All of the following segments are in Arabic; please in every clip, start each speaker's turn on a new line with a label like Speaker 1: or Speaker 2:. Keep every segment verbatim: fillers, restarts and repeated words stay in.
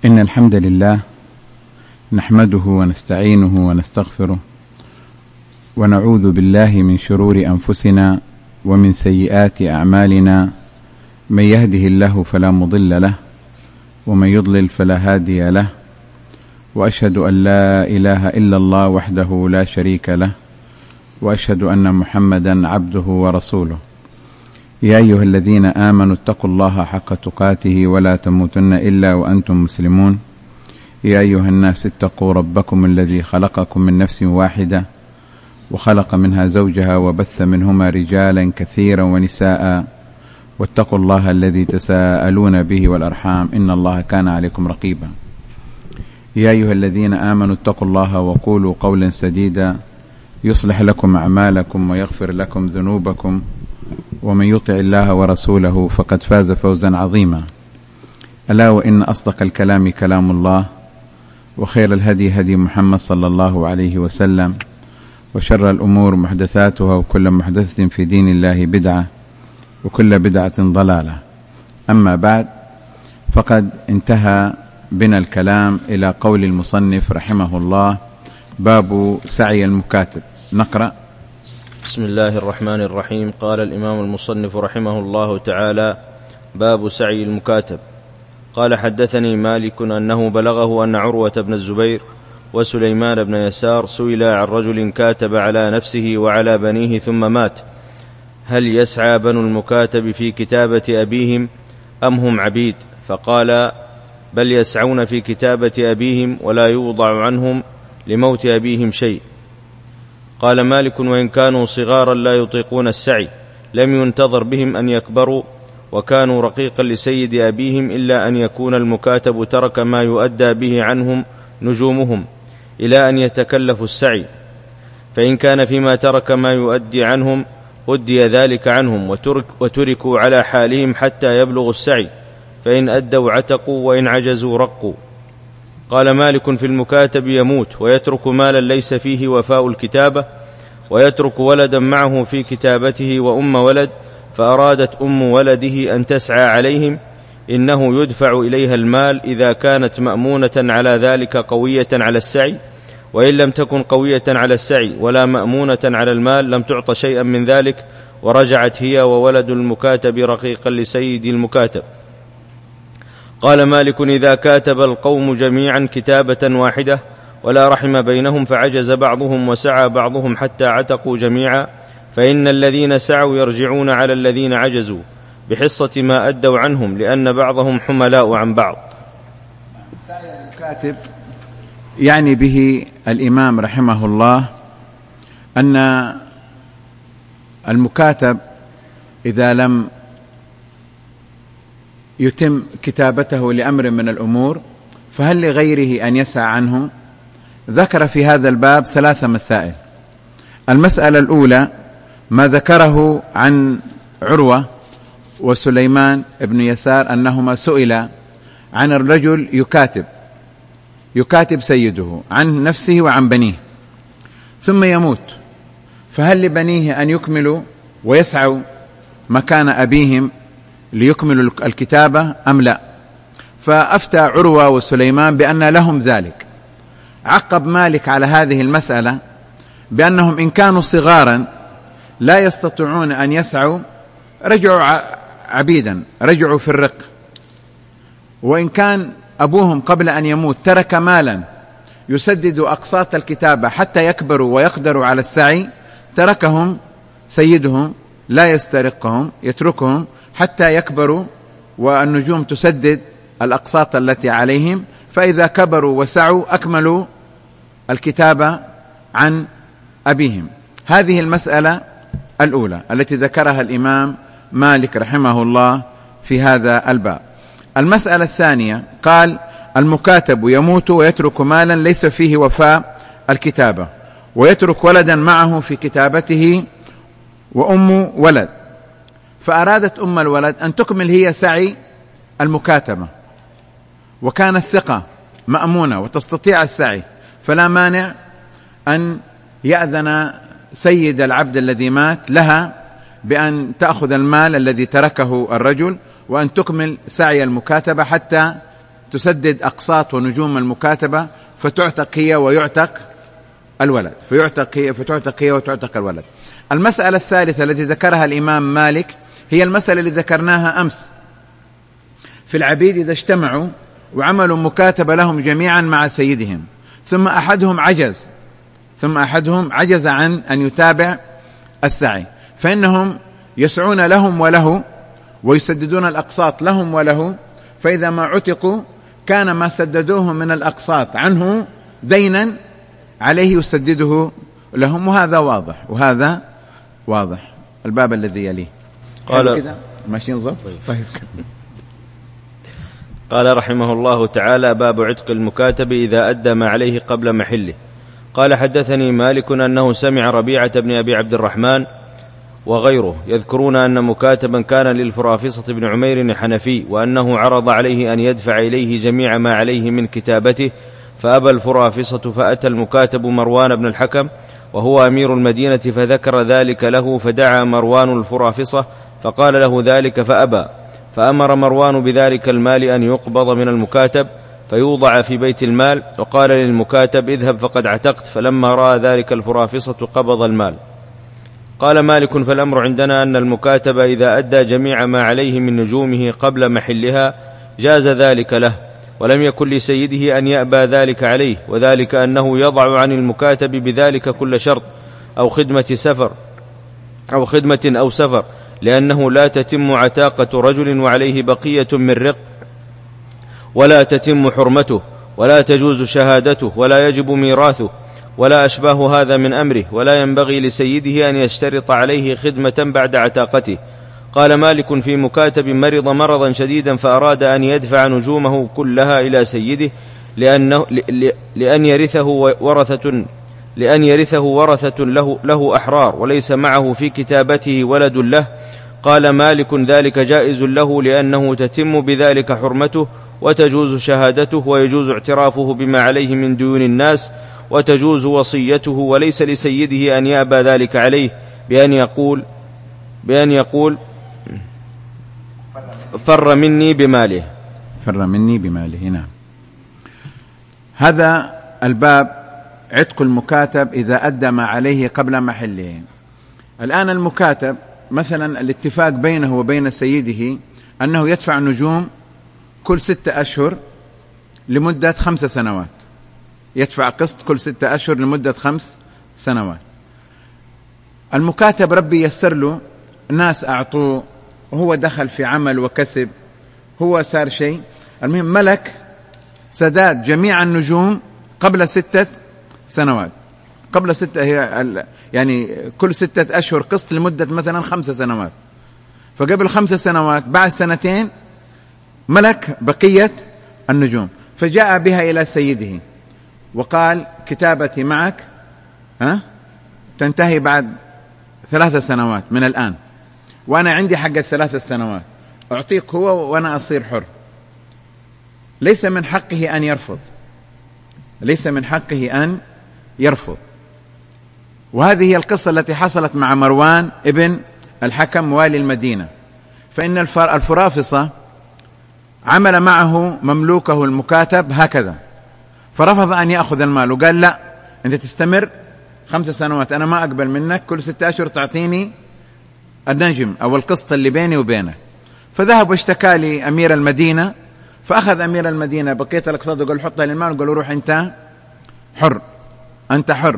Speaker 1: إن الحمد لله نحمده ونستعينه ونستغفره ونعوذ بالله من شرور أنفسنا ومن سيئات أعمالنا، من يهده الله فلا مضل له ومن يضلل فلا هادي له، وأشهد أن لا إله إلا الله وحده لا شريك له، وأشهد أن محمدا عبده ورسوله. يا أيها الذين آمنوا اتقوا الله حق تقاته ولا تموتن إلا وأنتم مسلمون. يا أيها الناس اتقوا ربكم الذي خلقكم من نفس واحدة وخلق منها زوجها وبث منهما رجالا كثيرا ونساء، واتقوا الله الذي تساءلون به والأرحام إن الله كان عليكم رقيبا. يا أيها الذين آمنوا اتقوا الله وقولوا قولا سديدا يصلح لكم أعمالكم ويغفر لكم ذنوبكم، ومن يطع الله ورسوله فقد فاز فوزا عظيما. ألا وإن أصدق الكلام كلام الله، وخير الهدي هدي محمد صلى الله عليه وسلم، وشر الأمور محدثاتها، وكل محدثة في دين الله بدعة، وكل بدعة ضلالة. أما بعد، فقد انتهى بنا الكلام إلى قول المصنف رحمه الله: باب سعي المكاتب. نقرأ.
Speaker 2: بسم الله الرحمن الرحيم. قال الإمام المصنف رحمه الله تعالى: باب سعي المكاتب. قال: حدثني مالك أنه بلغه أن عروة بن الزبير وسليمان بن يسار سئلا عن رجل كاتب على نفسه وعلى بنيه ثم مات، هل يسعى بنو المكاتب في كتابة أبيهم أم هم عبيد؟ فقال: بل يسعون في كتابة أبيهم ولا يوضع عنهم لموت أبيهم شيء. قال مالك: وإن كانوا صغارا لا يطيقون السعي لم ينتظر بهم أن يكبروا وكانوا رقيقا لسيد أبيهم، إلا أن يكون المكاتب ترك ما يؤدى به عنهم نجومهم إلى أن يتكلفوا السعي، فإن كان فيما ترك ما يؤدي عنهم أدي ذلك عنهم وترك وتركوا على حالهم حتى يبلغوا السعي، فإن أدوا عتقوا وإن عجزوا رقوا. قال مالك: في المكاتب يموت ويترك مالا ليس فيه وفاء الكتابة، ويترك ولدا معه في كتابته وأم ولد، فأرادت أم ولده أن تسعى عليهم، إنه يدفع إليها المال إذا كانت مأمونة على ذلك قوية على السعي، وإن لم تكن قوية على السعي ولا مأمونة على المال لم تعط شيئا من ذلك، ورجعت هي وولد المكاتب رقيقا لسيد المكاتب. قال مالك: إذا كاتب القوم جميعا كتابة واحدة ولا رحم بينهم، فعجز بعضهم وسعى بعضهم حتى عتقوا جميعا، فإن الذين سعوا يرجعون على الذين عجزوا بحصة ما أدوا عنهم، لأن بعضهم حملاء عن بعض.
Speaker 1: سعي المكاتب يعني به الإمام رحمه الله أن المكاتب إذا لم يتم كتابته لأمر من الأمور فهل لغيره أن يسعى عنه؟ ذكر في هذا الباب ثلاث مسائل. المسألة الأولى ما ذكره عن عروة وسليمان بن يسار أنهما سئلا عن الرجل يكاتب يكاتب سيده عن نفسه وعن بنيه ثم يموت، فهل لبنيه أن يكملوا ويسعوا مكان أبيهم ليكملوا الكتابة أم لا؟ فأفتى عروة وسليمان بأن لهم ذلك. عقب مالك على هذه المسألة بأنهم إن كانوا صغارا لا يستطيعون أن يسعوا رجعوا عبيدا، رجعوا في الرق، وإن كان أبوهم قبل أن يموت ترك مالا يسدد أقساط الكتابة حتى يكبروا ويقدروا على السعي، تركهم سيدهم لا يسترقهم، يتركهم حتى يكبروا والنجوم تسدد الأقساط التي عليهم، فإذا كبروا وسعوا أكملوا الكتابة عن أبيهم. هذه المسألة الأولى التي ذكرها الإمام مالك رحمه الله في هذا الباب. المسألة الثانية قال: المكاتب يموت ويترك مالا ليس فيه وفاء الكتابة، ويترك ولدا معه في كتابته وأم ولد، فأرادت أم الولد أن تكمل هي سعي المكاتبة، وكانت ثقة مأمونة وتستطيع السعي، فلا مانع أن يأذن سيد العبد الذي مات لها بأن تأخذ المال الذي تركه الرجل وأن تكمل سعي المكاتبة حتى تسدد أقساط ونجوم المكاتبة فتعتق هي ويعتق الولد، فيعتق هي فتعتق هي وتعتق الولد. المسألة الثالثة التي ذكرها الإمام مالك هي المسألة اللي ذكرناها أمس في العبيد إذا اجتمعوا وعملوا مكاتبة لهم جميعا مع سيدهم، ثم أحدهم عجز ثم أحدهم عجز عن أن يتابع السعي، فإنهم يسعون لهم وله ويسددون الأقساط لهم وله، فإذا ما عتقوا كان ما سددوه من الأقساط عنه دينا عليه يسدده لهم. وهذا واضح وهذا واضح. الباب الذي يليه قال كده ماشيين ضبط. طيب.
Speaker 2: قال رحمه الله تعالى: باب عتق المكاتب إذا أدى ما عليه قبل محله. قال: حدثني مالك أنه سمع ربيعة بن أبي عبد الرحمن وغيره يذكرون أن مكاتبا كان للفرافصة بن عمير الحنفي، وأنه عرض عليه أن يدفع إليه جميع ما عليه من كتابته، فأبى الفرافصة، فأتى المكاتب مروان بن الحكم وهو أمير المدينة فذكر ذلك له، فدعا مروان الفرافصة فقال له ذلك فأبى، فأمر مروان بذلك المال أن يقبض من المكاتب فيوضع في بيت المال، وقال للمكاتب: اذهب فقد عتقت. فلما رأى ذلك الفرافصة قبض المال. قال مالك: فالأمر عندنا أن المكاتب إذا أدى جميع ما عليه من نجومه قبل محلها جاز ذلك له، ولم يكن لسيده أن يأبى ذلك عليه، وذلك أنه يضع عن المكاتب بذلك كل شرط أو خدمة سفر أو خدمة أو سفر، لأنه لا تتم عتاقة رجل وعليه بقية من رق، ولا تتم حرمته، ولا تجوز شهادته، ولا يجب ميراثه، ولا أشباه هذا من أمره، ولا ينبغي لسيده أن يشترط عليه خدمة بعد عتاقته. قال مالك: في مكاتب مرض مرضا شديدا فأراد أن يدفع نجومه كلها إلى سيده لأنه لأن يرثه ورثة لأن يرثه ورثة له, له أحرار، وليس معه في كتابته ولد له. قال مالك: ذلك جائز له، لأنه تتم بذلك حرمته، وتجوز شهادته، ويجوز اعترافه بما عليه من ديون الناس، وتجوز وصيته، وليس لسيده أن يأبى ذلك عليه بأن يقول بأن يقول فر مني بماله
Speaker 1: فر مني بماله. نعم. هذا الباب عتق المكاتب إذا أدى ما عليه قبل محله. الآن المكاتب مثلا الاتفاق بينه وبين سيده أنه يدفع نجوم كل ستة أشهر لمدة خمس سنوات، يدفع قسط كل ستة أشهر لمدة خمس سنوات. المكاتب ربي يسر له، الناس أعطوه وهو دخل في عمل وكسب، هو صار شيء، المهم ملك سداد جميع النجوم قبل ستة سنوات، قبل ستة هي يعني كل ستة أشهر قسط لمدة مثلا خمس سنوات، فقبل خمس سنوات بعد سنتين ملك بقية النجوم، فجاء بها إلى سيده وقال: كتابتي معك ها تنتهي بعد ثلاث سنوات من الآن، وأنا عندي حق الثلاث سنوات، أعطيك هو وأنا أصير حر. ليس من حقه أن يرفض، ليس من حقه أن يرفض. وهذه هي القصة التي حصلت مع مروان ابن الحكم والي المدينة، فإن الفرافصة عمل معه مملوكه المكاتب هكذا، فرفض أن يأخذ المال وقال: لا، أنت تستمر خمس سنوات، أنا ما أقبل منك، كل ستة أشهر تعطيني النجم أو القسط اللي بيني وبينك. فذهب واشتكى لأمير المدينة، فأخذ أمير المدينة بقية الأقساط وقال: حطها للمال، وقال: روح أنت حر، أنت حر،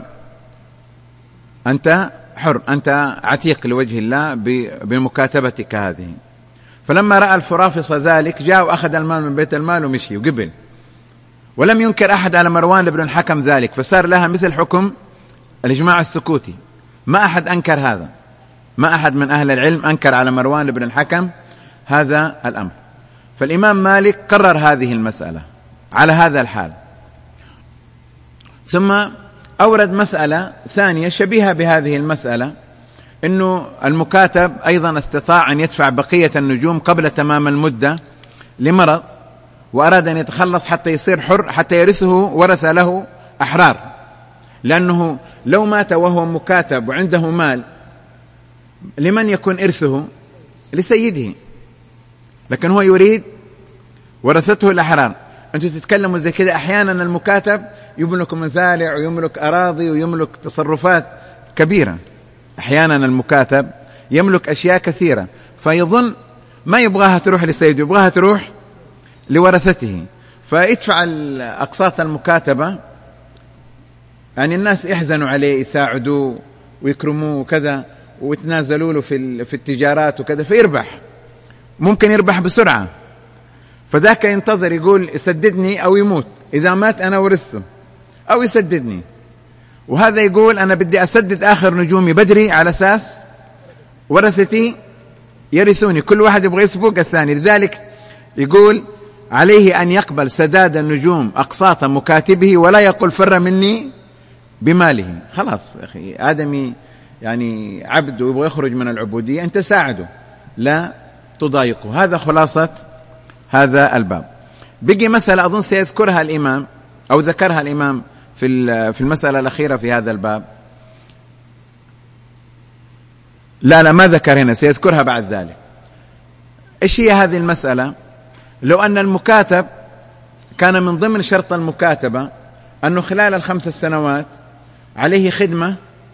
Speaker 1: أنت حر، أنت عتيق لوجه الله بمكاتبتك هذه. فلما رأى الفرافصة ذلك جاء وأخذ المال من بيت المال ومشي وقبل، ولم ينكر أحد على مروان بن الحكم ذلك، فصار لها مثل حكم الإجماع السكوتي، ما أحد أنكر هذا، ما أحد من أهل العلم أنكر على مروان بن الحكم هذا الأمر. فالإمام مالك قرر هذه المسألة على هذا الحال، ثم أورد مسألة ثانية شبيهة بهذه المسألة، إنه المكاتب أيضا استطاع أن يدفع بقية النجوم قبل تمام المدة لمرض، وأراد أن يتخلص حتى يصير حر، حتى يرثه ورث له أحرار، لأنه لو مات وهو مكاتب وعنده مال لمن يكون إرثه؟ لسيده، لكن هو يريد ورثته الأحرار. أنتم تتكلموا زي كده. أحيانا المكاتب يملك مزارع ويملك أراضي ويملك تصرفات كبيرة، أحيانا المكاتب يملك أشياء كثيرة، فيظن ما يبغاها تروح لسيده، يبغاها تروح لورثته، فيدفع أقساط المكاتبة. يعني الناس يحزنوا عليه، يساعدوه ويكرموه وكذا، ويتنازلوا له في في التجارات وكذا، فيربح، ممكن يربح بسرعة. فذاك ينتظر يقول يسددني أو يموت، إذا مات أنا ورثته، أو يسددني. وهذا يقول أنا بدي أسدد آخر نجومي بدري على أساس ورثتي يرثوني، كل واحد يبغى يسبق الثاني. لذلك يقول عليه أن يقبل سداد النجوم أقساط مكاتبه ولا يقول فر مني بماله. خلاص يا أخي، آدمي يعني عبد ويبغى يخرج من العبودية، أنت ساعده لا تضايقه. هذا خلاصة هذا الباب. بقي مسألة أظن سيذكرها الإمام أو ذكرها الإمام في في المسألة الأخيرة في هذا الباب. لا لا ما ذكر هنا، سيذكرها بعد ذلك. إيش هي هذه المسألة؟ لو أن المكاتب كان من ضمن شرط المكاتبة أنه خلال الخمس سنوات عليه خدمة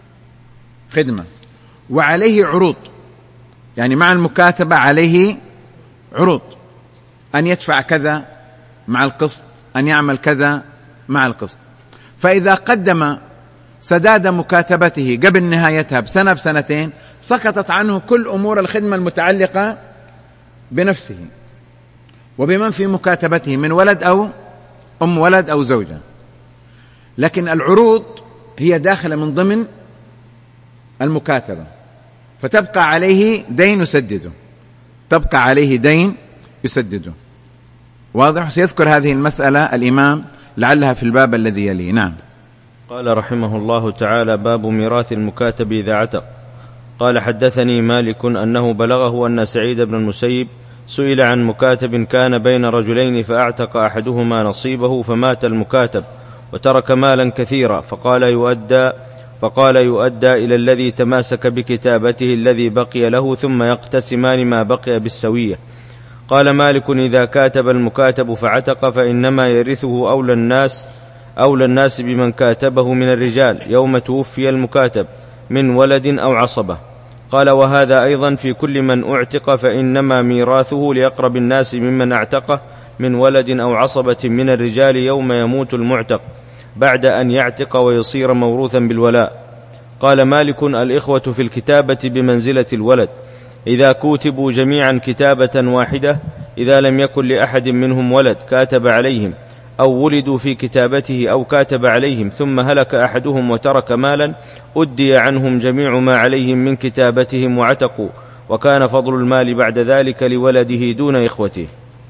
Speaker 1: خدمة وعليه عروض، يعني مع المكاتبة عليه عروض، أن يدفع كذا مع القسط، أن يعمل كذا مع القسط. فإذا قدم سداد مكاتبته قبل نهايتها بسنة بسنتين سقطت عنه كل أمور الخدمة المتعلقة بنفسه وبمن في مكاتبته من ولد أو أم ولد أو زوجة. لكن العروض هي داخلة من ضمن المكاتبة، فتبقى عليه دين يسدده، تبقى عليه دين يسدده. واضح؟ سيذكر هذه المسألة الإمام لعلها في الباب الذي يليه. نعم.
Speaker 2: قال رحمه الله تعالى: باب ميراث المكاتب إذا عتق. قال: حدثني مالك أنه بلغه أن سعيد بن المسيب سئل عن مكاتب كان بين رجلين فأعتق أحدهما نصيبه فمات المكاتب وترك مالا كثيرا، فقال يؤدى فقال يؤدى إلى الذي تماسك بكتابته الذي بقي له ثم يقتسمان ما بقي بالسوية. قال مالك: إذا كاتب المكاتب فعتق فإنما يرثه أولى الناس أولى الناس بمن كاتبه من الرجال يوم توفي المكاتب من ولد أو عصبة. قال: وهذا أيضا في كل من أعتق، فإنما ميراثه لأقرب الناس ممن اعتقه من ولد أو عصبة من الرجال يوم يموت المعتق بعد أن يعتق ويصير موروثا بالولاء. قال مالك: الإخوة في الكتابة بمنزلة الولد، إذا كوتبوا جميعا كتابة واحدة، إذا لم يكن لأحد منهم ولد كاتب عليهم أو ولدوا في كتابته أو كاتب عليهم ثم هلك أحدهم وترك مالا، أدي عنهم جميع ما عليهم من كتابتهم وعتقوا، وكان فضل المال بعد ذلك لولده دون إخوته.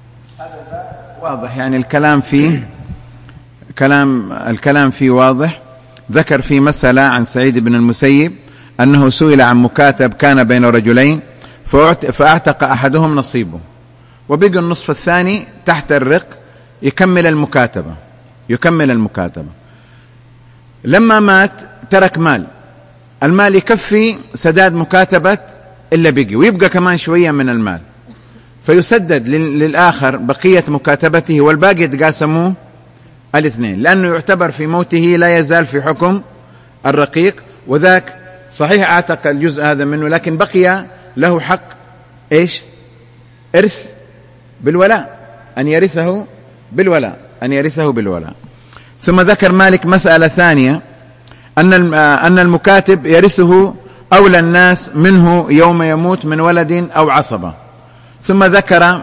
Speaker 1: واضح، يعني الكلام فيه كلام الكلام فيه واضح. ذكر في مسألة عن سعيد بن المسيب أنه سئل عن مكاتب كان بين رجلين فأعتق أحدهم نصيبه وبقى النصف الثاني تحت الرق يكمل المكاتبة يكمل المكاتبة لما مات ترك مال، المال يكفي سداد مكاتبة إلا بقي، ويبقى كمان شوية من المال، فيسدد للآخر بقية مكاتبته والباقي يتقاسموه الاثنين، لأنه يعتبر في موته لا يزال في حكم الرقيق، وذاك صحيح اعتق الجزء هذا منه لكن بقي له حق إيش؟ إرث بالولاء، أن يرثه بالولاء أن يرثه بالولاء. ثم ذكر مالك مسألة ثانية أن أن المكاتب يرثه أولى الناس منه يوم يموت من ولد أو عصبة. ثم ذكر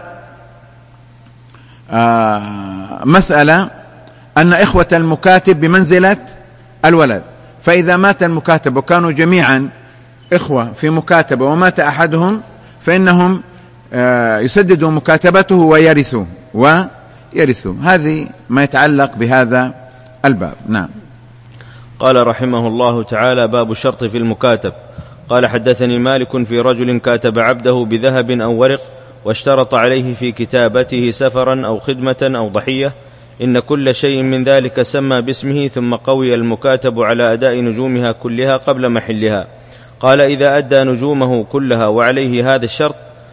Speaker 1: مسألة أن إخوة المكاتب بمنزلة الولد، فإذا مات المكاتب وكانوا جميعا إخوة في مكاتبة ومات أحدهم فإنهم يسددوا مكاتبته ويرثوا ويرثوا. هذه ما يتعلق بهذا الباب. نعم.
Speaker 2: قال رحمه الله تعالى: باب الشرط في المكاتب. قال: حدثني مالك في رجل كاتب عبده بذهب أو ورق واشترط عليه في كتابته سفرا أو خدمة أو ضحية، إن كل شيء من ذلك سمى باسمه، ثم قوي المكاتب على أداء نجومها كلها قبل محلها. قال: إذا أدى نجومه كلها وعليه هذا الشرط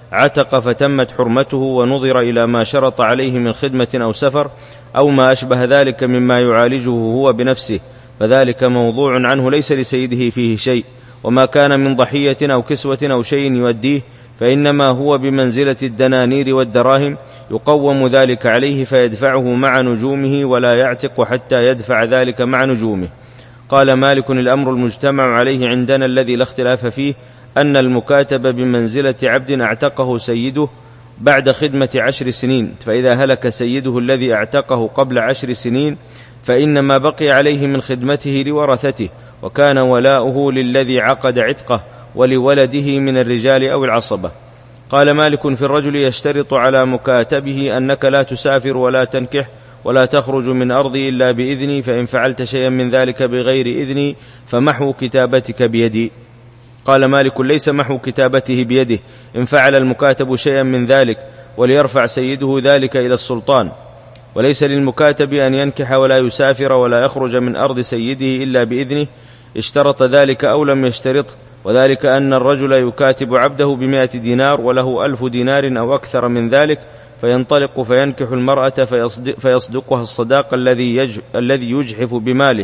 Speaker 2: عتق فتمت حرمته ونظر إلى ما شرط عليه من خدمة أو سفر أو ما أشبه ذلك مما يعالجه هو بنفسه، فذلك موضوع عنه ليس لسيده فيه شيء. وما كان من ضحية أو كسوة أو شيء يؤديه فإنما هو بمنزلة الدنانير والدراهم، يقوم ذلك عليه فيدفعه مع نجومه ولا يعتق حتى يدفع ذلك مع نجومه. قال مالك: الأمر المجتمع عليه عندنا الذي لا اختلاف فيه أن المكاتب بمنزلة عبد اعتقه سيده بعد خدمة عشر سنين، فإذا هلك سيده الذي اعتقه قبل عشر سنين فإن ما بقي عليه من خدمته لورثته، وكان ولاؤه للذي عقد عتقه ولولده من الرجال أو العصبة. قال مالك: في الرجل يشترط على مكاتبه أنك لا تسافر ولا تنكح ولا تخرج من أرضي إلا بإذني، فإن فعلت شيئا من ذلك بغير إذني فمحو كتابتك بيدي. قال مالك: ليس محو كتابته بيده إن فعل المكاتب شيئا من ذلك، وليرفع سيده ذلك إلى السلطان. وليس للمكاتب أن ينكح ولا يسافر ولا يخرج من أرض سيده إلا بإذنه، اشترط ذلك أو لم يشترط، وذلك أن الرجل يكاتب عبده بمائة دينار وله ألف دينار أو أكثر من ذلك، فينطلق فينكح المرأة فيصدق فيصدقها الصداق الذي يج الذي يجحف بماله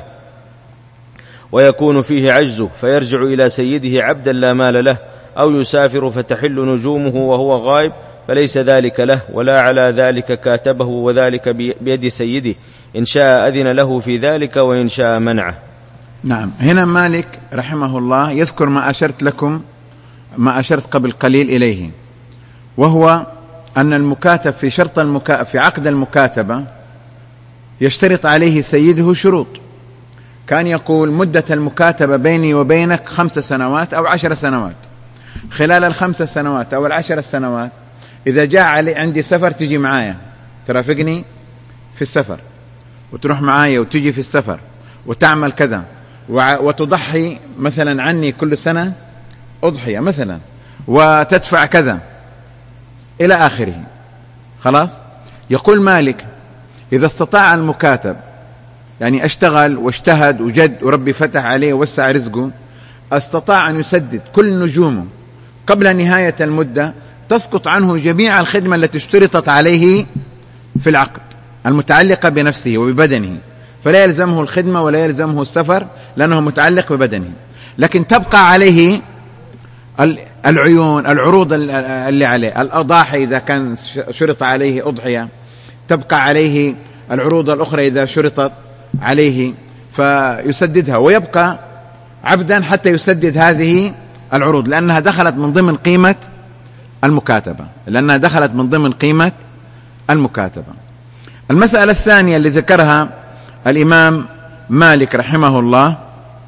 Speaker 2: ويكون فيه عجزه، فيرجع إلى سيده عبدا لا مال له، أو يسافر فتحل نجومه وهو غائب، فليس ذلك له ولا على ذلك كاتبه، وذلك بيد سيده، إن شاء أذن له في ذلك وإن شاء منعه.
Speaker 1: نعم. هنا مالك رحمه الله يذكر ما أشرت لكم ما أشرت قبل قليل إليه، وهو أن المكاتب في شرط المكا... في عقد المكاتبة يشترط عليه سيده شروط. كان يقول: مدة المكاتبة بيني وبينك خمس سنوات أو عشر سنوات، خلال الخمس سنوات أو العشر سنوات إذا جاء علي عندي سفر تجي معايا، ترافقني في السفر وتروح معايا وتجي في السفر وتعمل كذا وتضحي مثلا عني كل سنة أضحية مثلا وتدفع كذا إلى آخره. خلاص. يقول مالك: إذا استطاع المكاتب، يعني اشتغل واجتهد وجد وربي فتح عليه ووسع رزقه، استطاع أن يسدد كل نجومه قبل نهاية المدة، تسقط عنه جميع الخدمة التي اشترطت عليه في العقد المتعلقة بنفسه وببدنه، فلا يلزمه الخدمة ولا يلزمه السفر لأنه متعلق ببدنه، لكن تبقى عليه العيون، العروض اللي عليه، الأضاحي إذا كان شرط عليه أضحية، تبقى عليه العروض الأخرى إذا شرطت عليه فيسددها، ويبقى عبدا حتى يسدد هذه العروض، لأنها دخلت من ضمن قيمة المكاتبة لأنها دخلت من ضمن قيمة المكاتبة. المسألة الثانية اللي ذكرها الإمام مالك رحمه الله،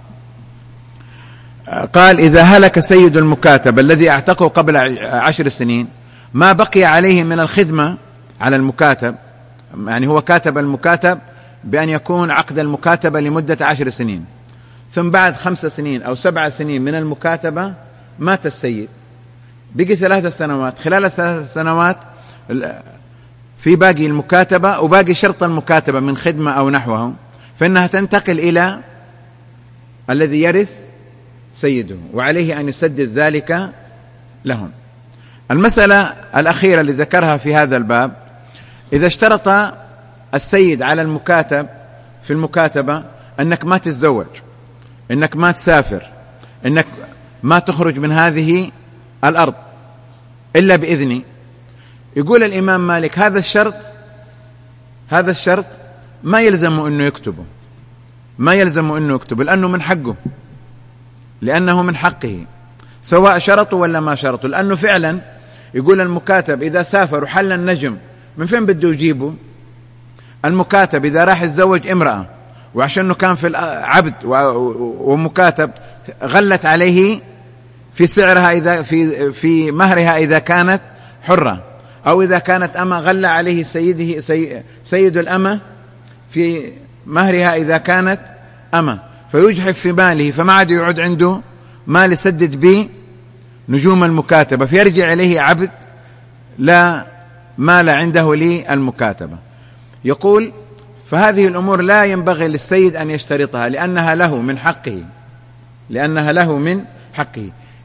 Speaker 1: قال: إذا هلك سيد المكاتب الذي اعتقه قبل عشر سنين، ما بقي عليه من الخدمة على المكاتب، يعني هو كاتب المكاتب بأن يكون عقد المكاتبة لمدة عشر سنين، ثم بعد خمس سنين أو سبع سنين من المكاتبة مات السيد، بقي ثلاث سنوات، خلال الثلاث سنوات في باقي المكاتبة وباقي شرط المكاتبة من خدمة أو نحوه، فإنها تنتقل إلى الذي يرث سيده، وعليه أن يسدد ذلك لهم. المسألة الأخيرة اللي ذكرها في هذا الباب: إذا اشترط السيد على المكاتب في المكاتبة أنك ما تتزوج، أنك ما تسافر، أنك ما تخرج من هذه الأرض إلا بإذني، يقول الإمام مالك: هذا الشرط هذا الشرط ما يلزم أنه يكتبه ما يلزم أنه يكتبه لأنه من حقه، لأنه من حقه سواء شرطوا ولا ما شرطوا، لأنه فعلا يقول المكاتب إذا سافر وحل النجم من فين بده يجيبه؟ المكاتب إذا راح يتزوج امرأة وعشانه كان في العبد ومكاتب غلت عليه في سعرها إذا في في مهرها إذا كانت حرة، أو إذا كانت أمة غل عليه سيده سي سيد الأمة في مهرها إذا كانت أمة، فيجحف في ماله فما عاد يعود عنده مال يسدد به نجوم المكاتبة، فيرجع إليه عبد لا مال عنده للمكاتبة. يقول: فهذه الأمور لا ينبغي للسيد أن يشترطها لأنها له من حقه لأنها له من حقه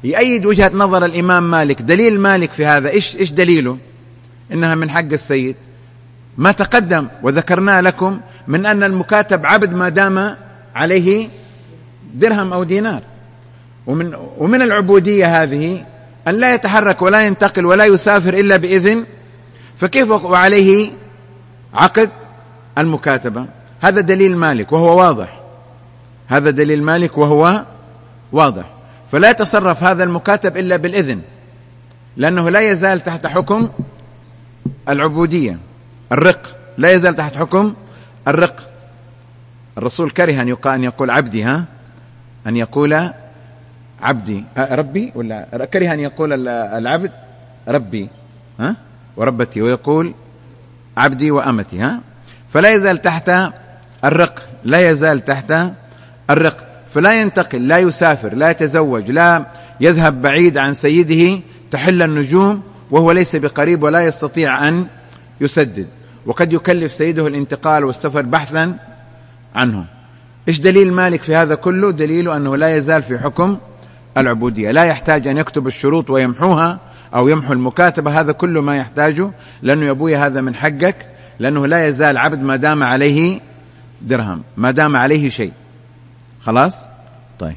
Speaker 1: يؤيد وجهة نظر الإمام مالك. دليل مالك في هذا إيش إيش دليله؟ إنها من حق السيد. ما تقدم وذكرنا لكم من أن المكاتب عبد ما دام عليه درهم أو دينار. ومن ومن العبودية هذه أن لا يتحرك ولا ينتقل ولا يسافر إلا بإذن، فكيف وعليه عقد المكاتبة؟ هذا دليل مالك وهو واضح، هذا دليل مالك وهو واضح. فلا يتصرف هذا المكاتب إلا بالإذن، لأنه لا يزال تحت حكم العبودية، الرق لا يزال تحت حكم الرق. الرسول كره أن يقال أن يقول عبدي، ها أن يقول عبدي ربي، ولا كره أن يقول العبد ربي ها وربتي، ويقول عبدي وأمتي، ها فلا يزال تحت الرق، لا يزال تحت الرق. فلا ينتقل، لا يسافر، لا يتزوج، لا يذهب بعيد عن سيده تحل النجوم وهو ليس بقريب ولا يستطيع أن يسدد، وقد يكلف سيده الانتقال والسفر بحثا عنه. إيش دليل مالك في هذا كله؟ دليله أنه لا يزال في حكم العبودية، لا يحتاج أن يكتب الشروط ويمحوها أو يمحو المكاتبة، هذا كله ما يحتاجه، لأنه يا أبوي هذا من حقك، لأنه لا يزال عبد ما دام عليه درهم، ما دام عليه شيء. خلاص؟ طيب.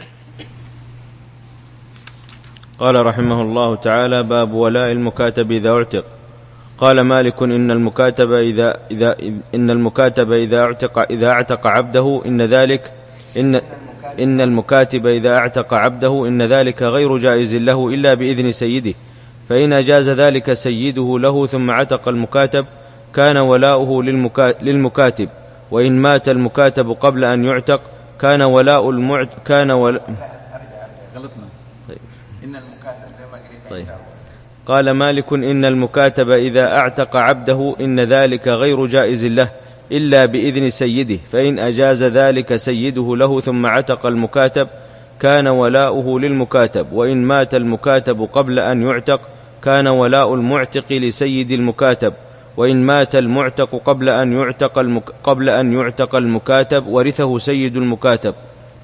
Speaker 2: قال رحمه الله تعالى: باب ولاء المكاتب إذا اعتق. قال مالك: إن المكاتب إذا إذا إن المكاتب إذا اعتق إذا اعتق عبده إن ذلك إن إن المكاتب إذا اعتق عبده إن ذلك غير جائز له إلا بإذن سيده، فإن أجاز ذلك سيده له ثم عتق المكاتب كان ولاؤه للمكاتب، وإن مات المكاتب قبل أن يعتق كان ولاء المعت كان ولا غلطنا. طيب. إن المكاتب زي ما قلت. طيب. قال مالك: إن المكاتب إذا اعتق عبده إن ذلك غير جائز له إلا بإذن سيده، فإن أجاز ذلك سيده له ثم عتق المكاتب كان ولاؤه للمكاتب، وإن مات المكاتب قبل أن يعتق كان ولاء المعتق لسيد المكاتب، وإن مات المعتق قبل أن يعتق المك... قبل أن يعتق المكاتب ورثه سيد المكاتب.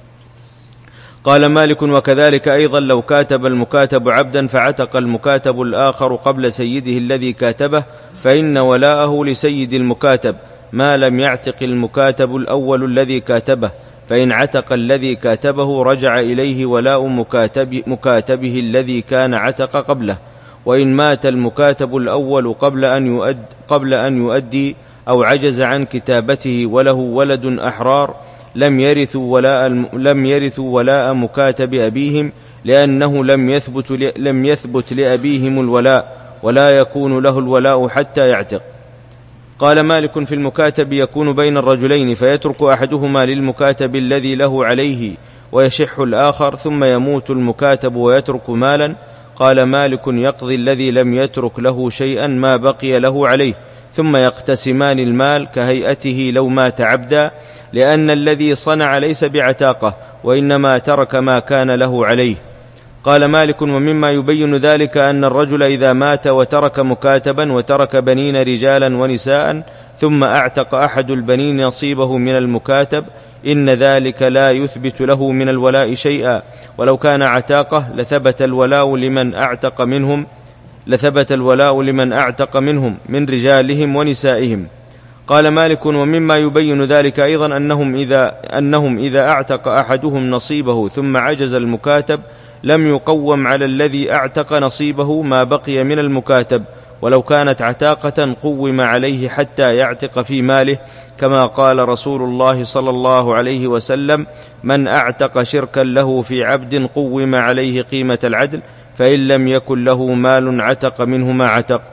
Speaker 2: قال مالك: وكذلك أيضا لو كاتب المكاتب عبدا فعتق المكاتب الآخر قبل سيده الذي كاتبه فإن ولاءه لسيد المكاتب ما لم يعتق المكاتب الأول الذي كاتبه، فإن عتق الذي كاتبه رجع إليه ولاء مكاتب مكاتبه الذي كان عتق قبله، وإن مات المكاتب الأول قبل أن يؤد قبل أن يؤدي أو عجز عن كتابته وله ولد أحرار لم يرثوا ولاء لم يرثوا ولاء مكاتب أبيهم، لأنه لم يثبت لم يثبت لأبيهم الولاء، ولا يكون له الولاء حتى يعتق. قال مالك: في المكاتب يكون بين الرجلين فيترك أحدهما للمكاتب الذي له عليه ويشح الآخر، ثم يموت المكاتب ويترك مالا. قال مالك: يقضي الذي لم يترك له شيئا ما بقي له عليه، ثم يقتسمان المال كهيئته لو مات عبدا، لأن الذي صنع ليس بعتاقة وإنما ترك ما كان له عليه. قال مالك: ومما يبين ذلك أن الرجل إذا مات وترك مكاتبا وترك بنين رجالا ونساء ثم أعتق أحد البنين نصيبه من المكاتب إن ذلك لا يثبت له من الولاء شيئا، ولو كان عتاقة لثبت الولاء لمن أعتق منهم لثبت الولاء لمن أعتق منهم من رجالهم ونسائهم. قال مالك: ومما يبين ذلك أيضا أنهم إذا, أنهم إذا أعتق أحدهم نصيبه ثم عجز المكاتب لم يقوم على الذي أعتق نصيبه ما بقي من المكاتب، ولو كانت عتاقة قوم عليه حتى يعتق في ماله، كما قال رسول الله صلى الله عليه وسلم: من أعتق شركا له في عبد قوم عليه قيمة العدل، فإن لم يكن له مال عتق منه ما عتق.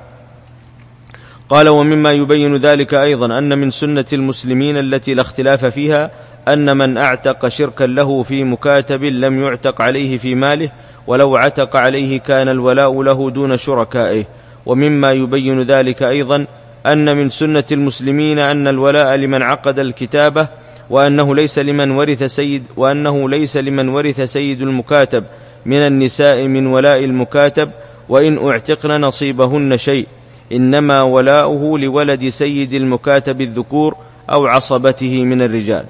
Speaker 2: قال: ومما يبين ذلك أيضا أن من سنة المسلمين التي لا اختلاف فيها أن من أعتق شركا له في مكاتب لم يعتق عليه في ماله، ولو عتق عليه كان الولاء له دون شركائه. ومما يبين ذلك أيضا أن من سنة المسلمين أن الولاء لمن عقد الكتابة، وأنه ليس لمن ورث سيد وأنه ليس لمن ورث سيد المكاتب من النساء من ولاء المكاتب وإن اعتقن نصيبهن شيء، إنما ولاؤه لولد سيد المكاتب الذكور أو عصبته من الرجال.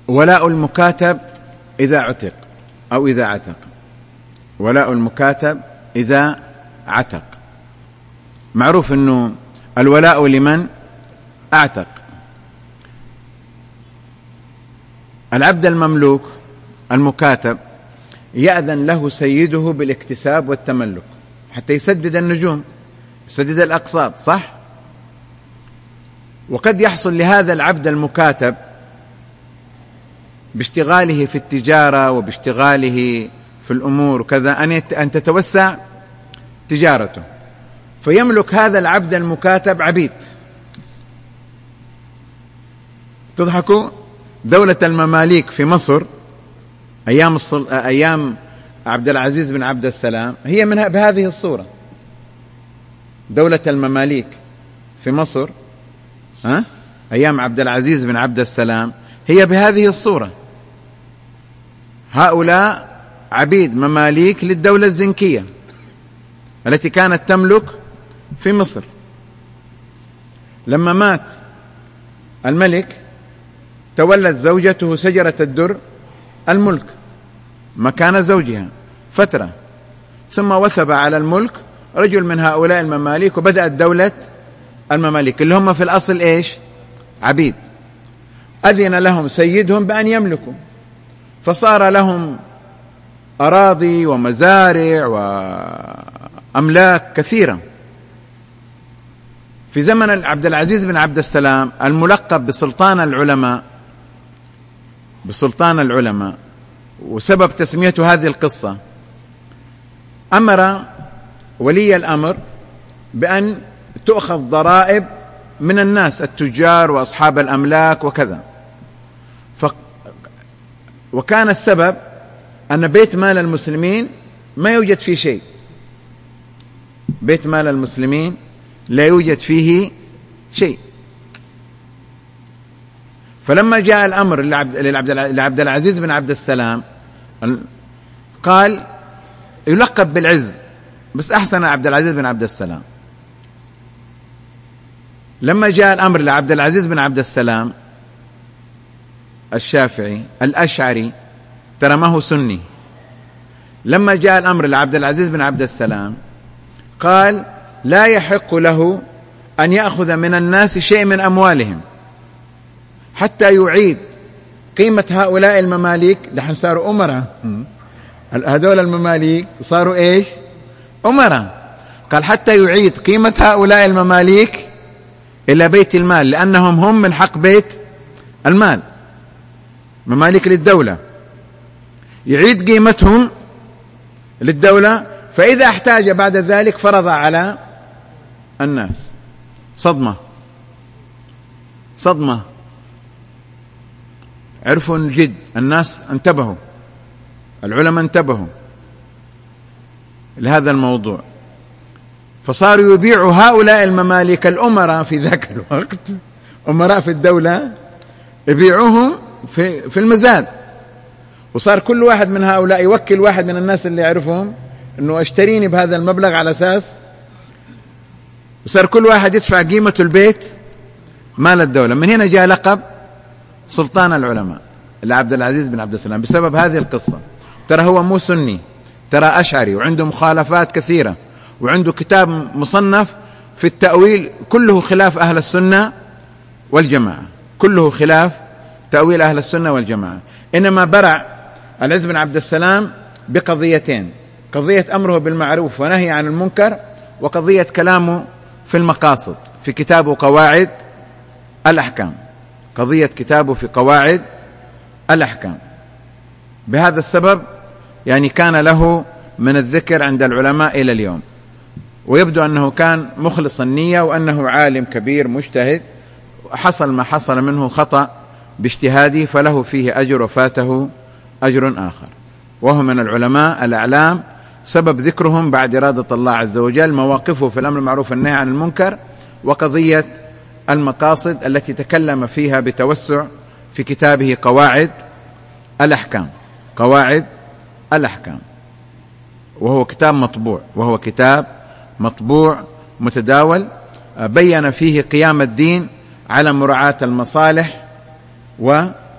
Speaker 1: ولاء المكاتب إذا عتق أو إذا عتق. ولاء المكاتب إذا عتق، معروف أنه الولاء لمن أعتق. العبد المملوك المكاتب يأذن له سيده بالاكتساب والتملك حتى يسدد النجوم، يسدد الأقساط، صح؟ وقد يحصل لهذا العبد المكاتب باشتغاله في التجارة وباشتغاله في الأمور وكذا أن تتوسع تجارته، فيملك هذا العبد المكاتب عبيد. تضحكوا؟ دولة المماليك في مصر أيام الصل... أيام عبد العزيز بن عبد السلام هي منها بهذه الصورة. دولة المماليك في مصر ها؟ أيام عبد العزيز بن عبد السلام هي بهذه الصورة. هؤلاء عبيد مماليك للدولة الزنكية التي كانت تملك في مصر. لما مات الملك تولت زوجته شجرة الدر الملك مكان زوجها فترة، ثم وثب على الملك رجل من هؤلاء المماليك، وبدأت دولة المماليك اللي هم في الأصل إيش؟ عبيد. أذن لهم سيدهم بأن يملكوا، فصار لهم أراضي ومزارع وأملاك كثيرة. في زمن عبد العزيز بن عبد السلام الملقب بسلطان العلماء، بسلطان العلماء، وسبب تسميته هذه القصة، أمر ولي الأمر بأن تؤخذ ضرائب من الناس التجار وأصحاب الأملاك وكذا. ف... وكان السبب أن بيت مال المسلمين ما يوجد فيه شيء، بيت مال المسلمين لا يوجد فيه شيء. فلما جاء الأمر لعبد العزيز بن عبد السلام قال يلقب بالعز، بس أحسن عبد العزيز بن عبد السلام. لما جاء الأمر لعبد العزيز بن عبد السلام الشافعي الأشعري، ترى ما هو سني، لما جاء الأمر لعبد العزيز بن عبد السلام قال لا يحق له أن يأخذ من الناس شيء من أموالهم حتى يعيد قيمة هؤلاء المماليك. دحين صاروا أمراء، هذول المماليك صاروا إيش؟ أمراء. قال حتى يعيد قيمة هؤلاء المماليك إلى بيت المال، لأنهم هم من حق بيت المال، مماليك للدولة، يعيد قيمتهم للدولة، فإذا احتاج بعد ذلك فرض على الناس. صدمة صدمة عرفوا الجد، الناس انتبهوا، العلماء انتبهوا لهذا الموضوع، فصاروا يبيعوا هؤلاء المماليك الأمراء في ذاك الوقت، أمراء في الدولة، يبيعوهم في في المزاد. وصار كل واحد من هؤلاء يوكل واحد من الناس اللي يعرفهم انه اشتريني بهذا المبلغ على اساس، وصار كل واحد يدفع قيمة البيت مال الدولة. من هنا جاء لقب سلطان العلماء لعبد العزيز بن عبد السلام بسبب هذه القصة. ترى هو مو سني، ترى أشعري، وعنده مخالفات كثيرة، وعنده كتاب مصنف في التأويل كله خلاف أهل السنة والجماعة، كله خلاف تأويل أهل السنة والجماعة. إنما برع العز بن عبد السلام بقضيتين: قضية أمره بالمعروف ونهي عن المنكر، وقضية كلامه في المقاصد في كتابه قواعد الأحكام، قضية كتابه في قواعد الأحكام. بهذا السبب يعني كان له من الذكر عند العلماء إلى اليوم، ويبدو أنه كان مخلص النية وأنه عالم كبير مجتهد، حصل ما حصل منه خطأ باجتهاده فله فيه أجر وفاته أجر آخر، وهو من العلماء الأعلام سبب ذكرهم بعد إرادة الله عز وجل مواقفه في الأمر المعروف والنهي عن المنكر، وقضية المقاصد التي تكلم فيها بتوسع في كتابه قواعد الأحكام، قواعد الأحكام، وهو كتاب مطبوع، وهو كتاب مطبوع متداول، بين فيه قيام الدين على مراعاة المصالح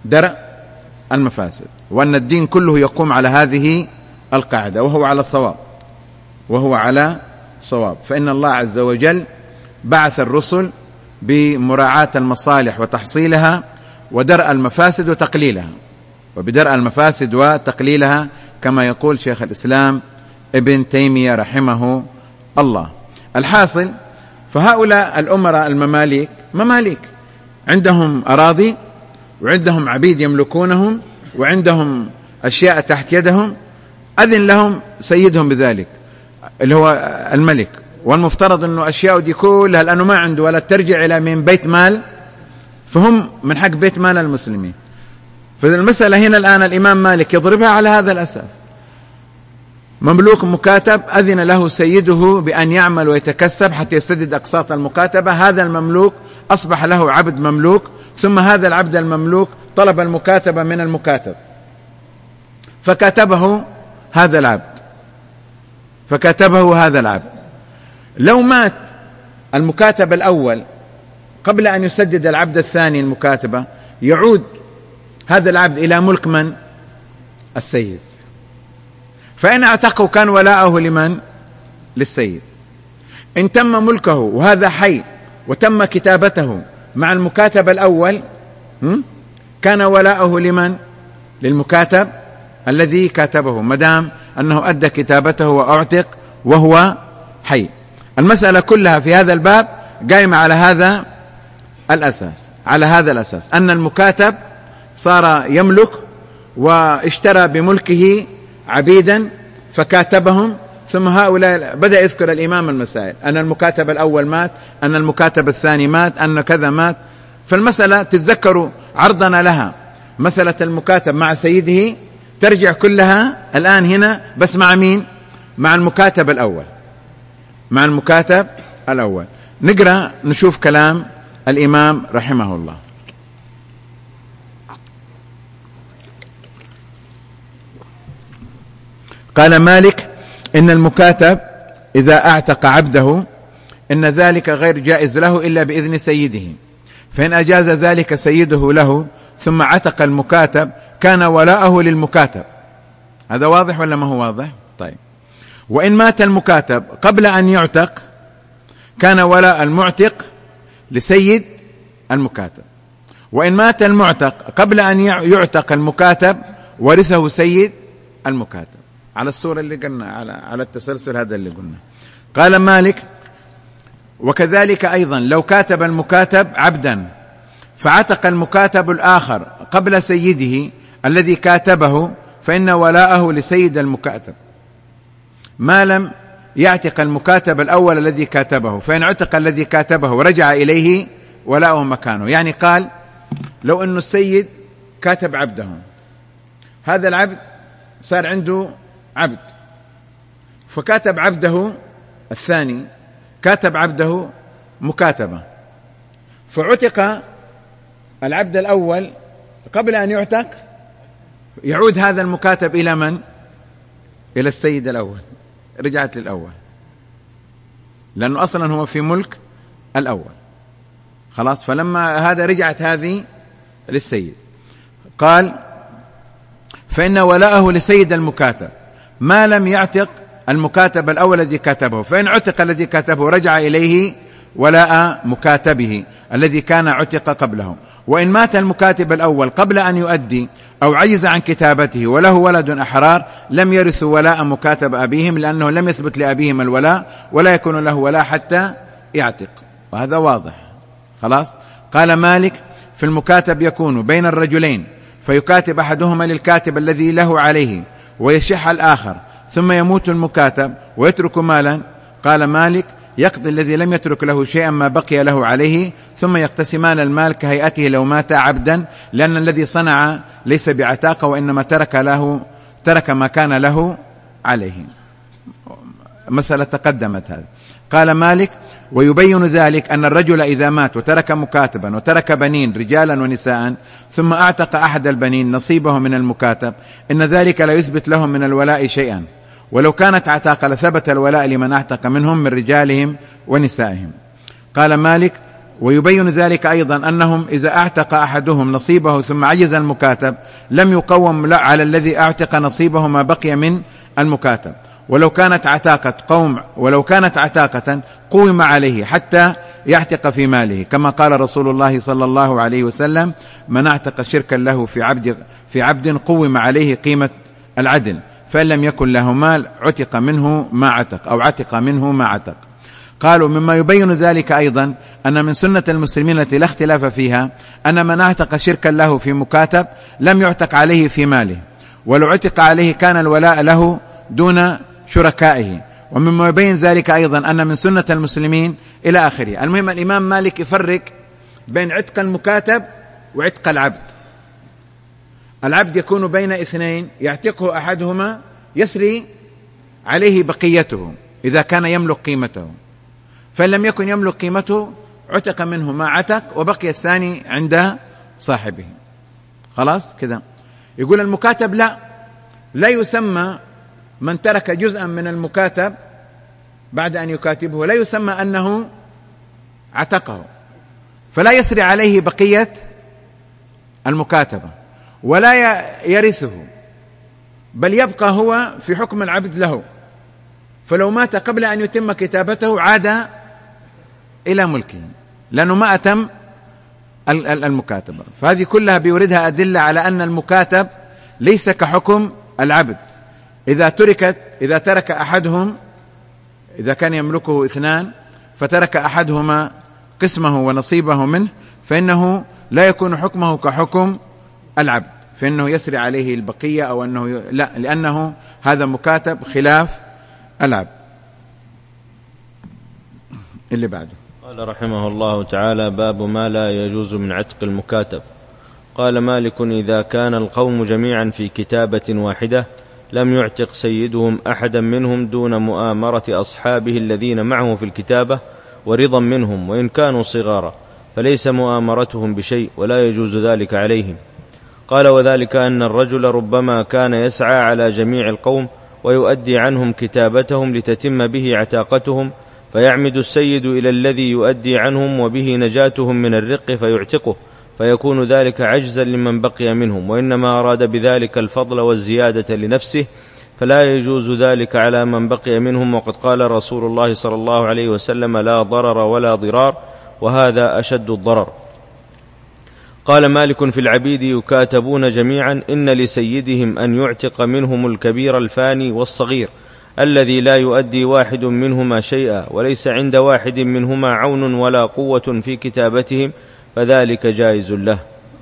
Speaker 1: درء المفاسد، وأن الدين كله يقوم على هذه القاعدة، وهو على صواب وهو على صواب. فإن الله عز وجل بعث الرسل بمراعاة المصالح وتحصيلها، ودرء المفاسد وتقليلها، وبدرء المفاسد وتقليلها كما يقول شيخ الإسلام ابن تيمية رحمه الله. الحاصل، فهؤلاء الأمراء المماليك مماليك، عندهم أراضي وعندهم عبيد يملكونهم وعندهم أشياء تحت يدهم، أذن لهم سيدهم بذلك اللي هو الملك، والمفترض أنه أشياء دي كلها لأنه ما عنده ولا ترجع إلى من بيت مال، فهم من حق بيت مال المسلمين. فالمسألة هنا الآن الإمام مالك يضربها على هذا الأساس. مملوك مكاتب أذن له سيده بأن يعمل ويتكسب حتى يسدد أقساط المكاتبة، هذا المملوك أصبح له عبد مملوك، ثم هذا العبد المملوك طلب المكاتبة من المكاتب فكاتبه هذا العبد فكاتبه هذا العبد لو مات المكاتب الأول قبل أن يسدد العبد الثاني المكاتبة، يعود هذا العبد إلى ملك من؟ السيد. فإن اعتقه كان ولاءه لمن؟ للسيد. إن تم ملكه وهذا حي وتم كتابته مع المكاتب الأول كان ولاءه لمن؟ للمكاتب الذي كاتبه، مدام أنه أدى كتابته وأعتق وهو حي. المسألة كلها في هذا الباب قائمة على هذا الأساس، على هذا الأساس أن المكاتب صار يملك واشترى بملكه عبيدا فكاتبهم، ثم هؤلاء بدأ يذكر الإمام المسائل، أن المكاتب الأول مات، أن المكاتب الثاني مات، أن كذا مات. فالمسألة تتذكروا عرضنا لها مسألة المكاتب مع سيده ترجع كلها الآن هنا بس مع مين؟ مع المكاتب الأول، مع المكاتب الأول. نقرأ نشوف كلام الإمام رحمه الله. قال مالك: إن المكاتب إذا أعتق عبده إن ذلك غير جائز له إلا بإذن سيده، فإن أجاز ذلك سيده له ثم عتق المكاتب كان ولاءه للمكاتب. هذا واضح ولا ما هو واضح؟ طيب. وإن مات المكاتب قبل أن يعتق كان ولاء المعتق لسيد المكاتب، وإن مات المعتق قبل أن يعتق المكاتب ورثه سيد المكاتب، على الصورة اللي قلنا، على على التسلسل هذا اللي قلنا. قال مالك: وكذلك أيضا لو كاتب المكاتب عبدا فعتق المكاتب الآخر قبل سيده الذي كاتبه فإن ولاءه لسيد المكاتب ما لم يعتق المكاتب الأول الذي كاتبه، فإن عتق الذي كاتبه ورجع إليه ولاءه مكانه. يعني قال لو أن السيد كاتب عبده، هذا العبد صار عنده عبد فكاتب عبده الثاني، كاتب عبده مكاتبة، فعتق العبد الأول قبل أن يعتق، يعود هذا المكاتب إلى من؟ إلى السيد الأول، رجعت للأول لأنه أصلا هو في ملك الأول خلاص. فلما هذا رجعت هذه للسيد. قال: فإن ولاءه لسيد المكاتب ما لم يعتق المكاتب الأول الذي كاتبه، فإن عتق الذي كاتبه رجع إليه ولاء مكاتبه الذي كان عتق قبله. وإن مات المكاتب الأول قبل أن يؤدي أو عجز عن كتابته وله ولد أحرار لم يرثوا ولاء مكاتب أبيهم، لأنه لم يثبت لأبيهم الولاء ولا يكون له ولاء حتى يعتق، وهذا واضح خلاص. قال مالك: في المكاتب يكون بين الرجلين فيكاتب أحدهما للكاتب الذي له عليه ويشح الآخر ثم يموت المكاتب ويترك مالا. قال مالك: يقضي الذي لم يترك له شيئا ما بقي له عليه ثم يقتسمان المال كهيئته لو مات عبدا، لأن الذي صنع ليس بعتاقة وإنما ترك له ترك ما كان له عليه. مسألة تقدمت هذا. قال مالك: ويبين ذلك أن الرجل إذا مات وترك مكاتبا وترك بنين رجالا ونساء ثم أعتق أحد البنين نصيبه من المكاتب إن ذلك لا يثبت لهم من الولاء شيئا، ولو كانت عتاقة لثبت الولاء لمن اعتق منهم من رجالهم ونسائهم. قال مالك: ويبين ذلك أيضا أنهم إذا اعتق أحدهم نصيبه ثم عجز المكاتب لم يقوم على الذي اعتق نصيبه ما بقي من المكاتب، ولو كانت عتاقة قوم ولو كانت عتاقة قوم عليه حتى يعتق في ماله، كما قال رسول الله صلى الله عليه وسلم: من اعتق شركا له في عبد في عبد قوم عليه قيمة العدل، فإن لم يكن له مال عتق منه ما عتق أو عتق منه ما عتق. قالوا مما يبين ذلك أيضا أن من سنة المسلمين التي لا اختلاف فيها أن من اعتق شركا له في مكاتب لم يعتق عليه في ماله، ولو عتق عليه كان الولاء له دون شركائه. ومما يبين ذلك أيضا أن من سنة المسلمين إلى آخره. المهم الإمام مالك يفرق بين عتق المكاتب وعتق العبد. العبد يكون بين اثنين يعتقه أحدهما يسري عليه بقيته إذا كان يملك قيمته، فإن لم يكن يملك قيمته عتق منه ما عتق وبقي الثاني عند صاحبه. خلاص كذا. يقول المكاتب لا لا يسمى من ترك جزءا من المكاتب بعد أن يكاتبه لا يسمى أنه عتقه، فلا يسري عليه بقية المكاتبة ولا يرثه، بل يبقى هو في حكم العبد له، فلو مات قبل أن يتم كتابته عاد إلى ملكه لأنه ما أتم المكاتبة. فهذه كلها بيوردها أدلة على أن المكاتب ليس كحكم العبد. إذا تركت إذا ترك أحدهم إذا كان يملكه اثنان فترك أحدهما قسمه ونصيبه منه فإنه لا يكون حكمه كحكم العبد، فإنه يسري عليه البقية أو أنه ي... لا لأنه هذا مكاتب خلاف العبد. اللي بعده
Speaker 2: قال رحمه الله تعالى: باب ما لا يجوز من عتق المكاتب. قال مالك: إذا كان القوم جميعا في كتابة واحدة لم يعتق سيدهم أحدا منهم دون مؤامرة أصحابه الذين معه في الكتابة ورضا منهم وإن كانوا صغارا، فليس مؤامرتهم بشيء ولا يجوز ذلك عليهم. قال: وذلك أن الرجل ربما كان يسعى على جميع القوم ويؤدي عنهم كتابتهم لتتم به عتاقتهم، فيعمد السيد إلى الذي يؤدي عنهم وبه نجاتهم من الرق فيعتقه، فيكون ذلك عجزا لمن بقي منهم، وإنما أراد بذلك الفضل والزيادة لنفسه، فلا يجوز ذلك على من بقي منهم. وقد قال رسول الله صلى الله عليه وسلم: لا ضرر ولا ضرار، وهذا أشد الضرر. قال مالك: في العبيد يكاتبون جميعا إن لسيدهم أن يعتق منهم الكبير الفاني والصغير الذي لا يؤدي واحد منهما شيئا وليس عند واحد منهما عون ولا قوة في كتابتهم، فذلك جائز له.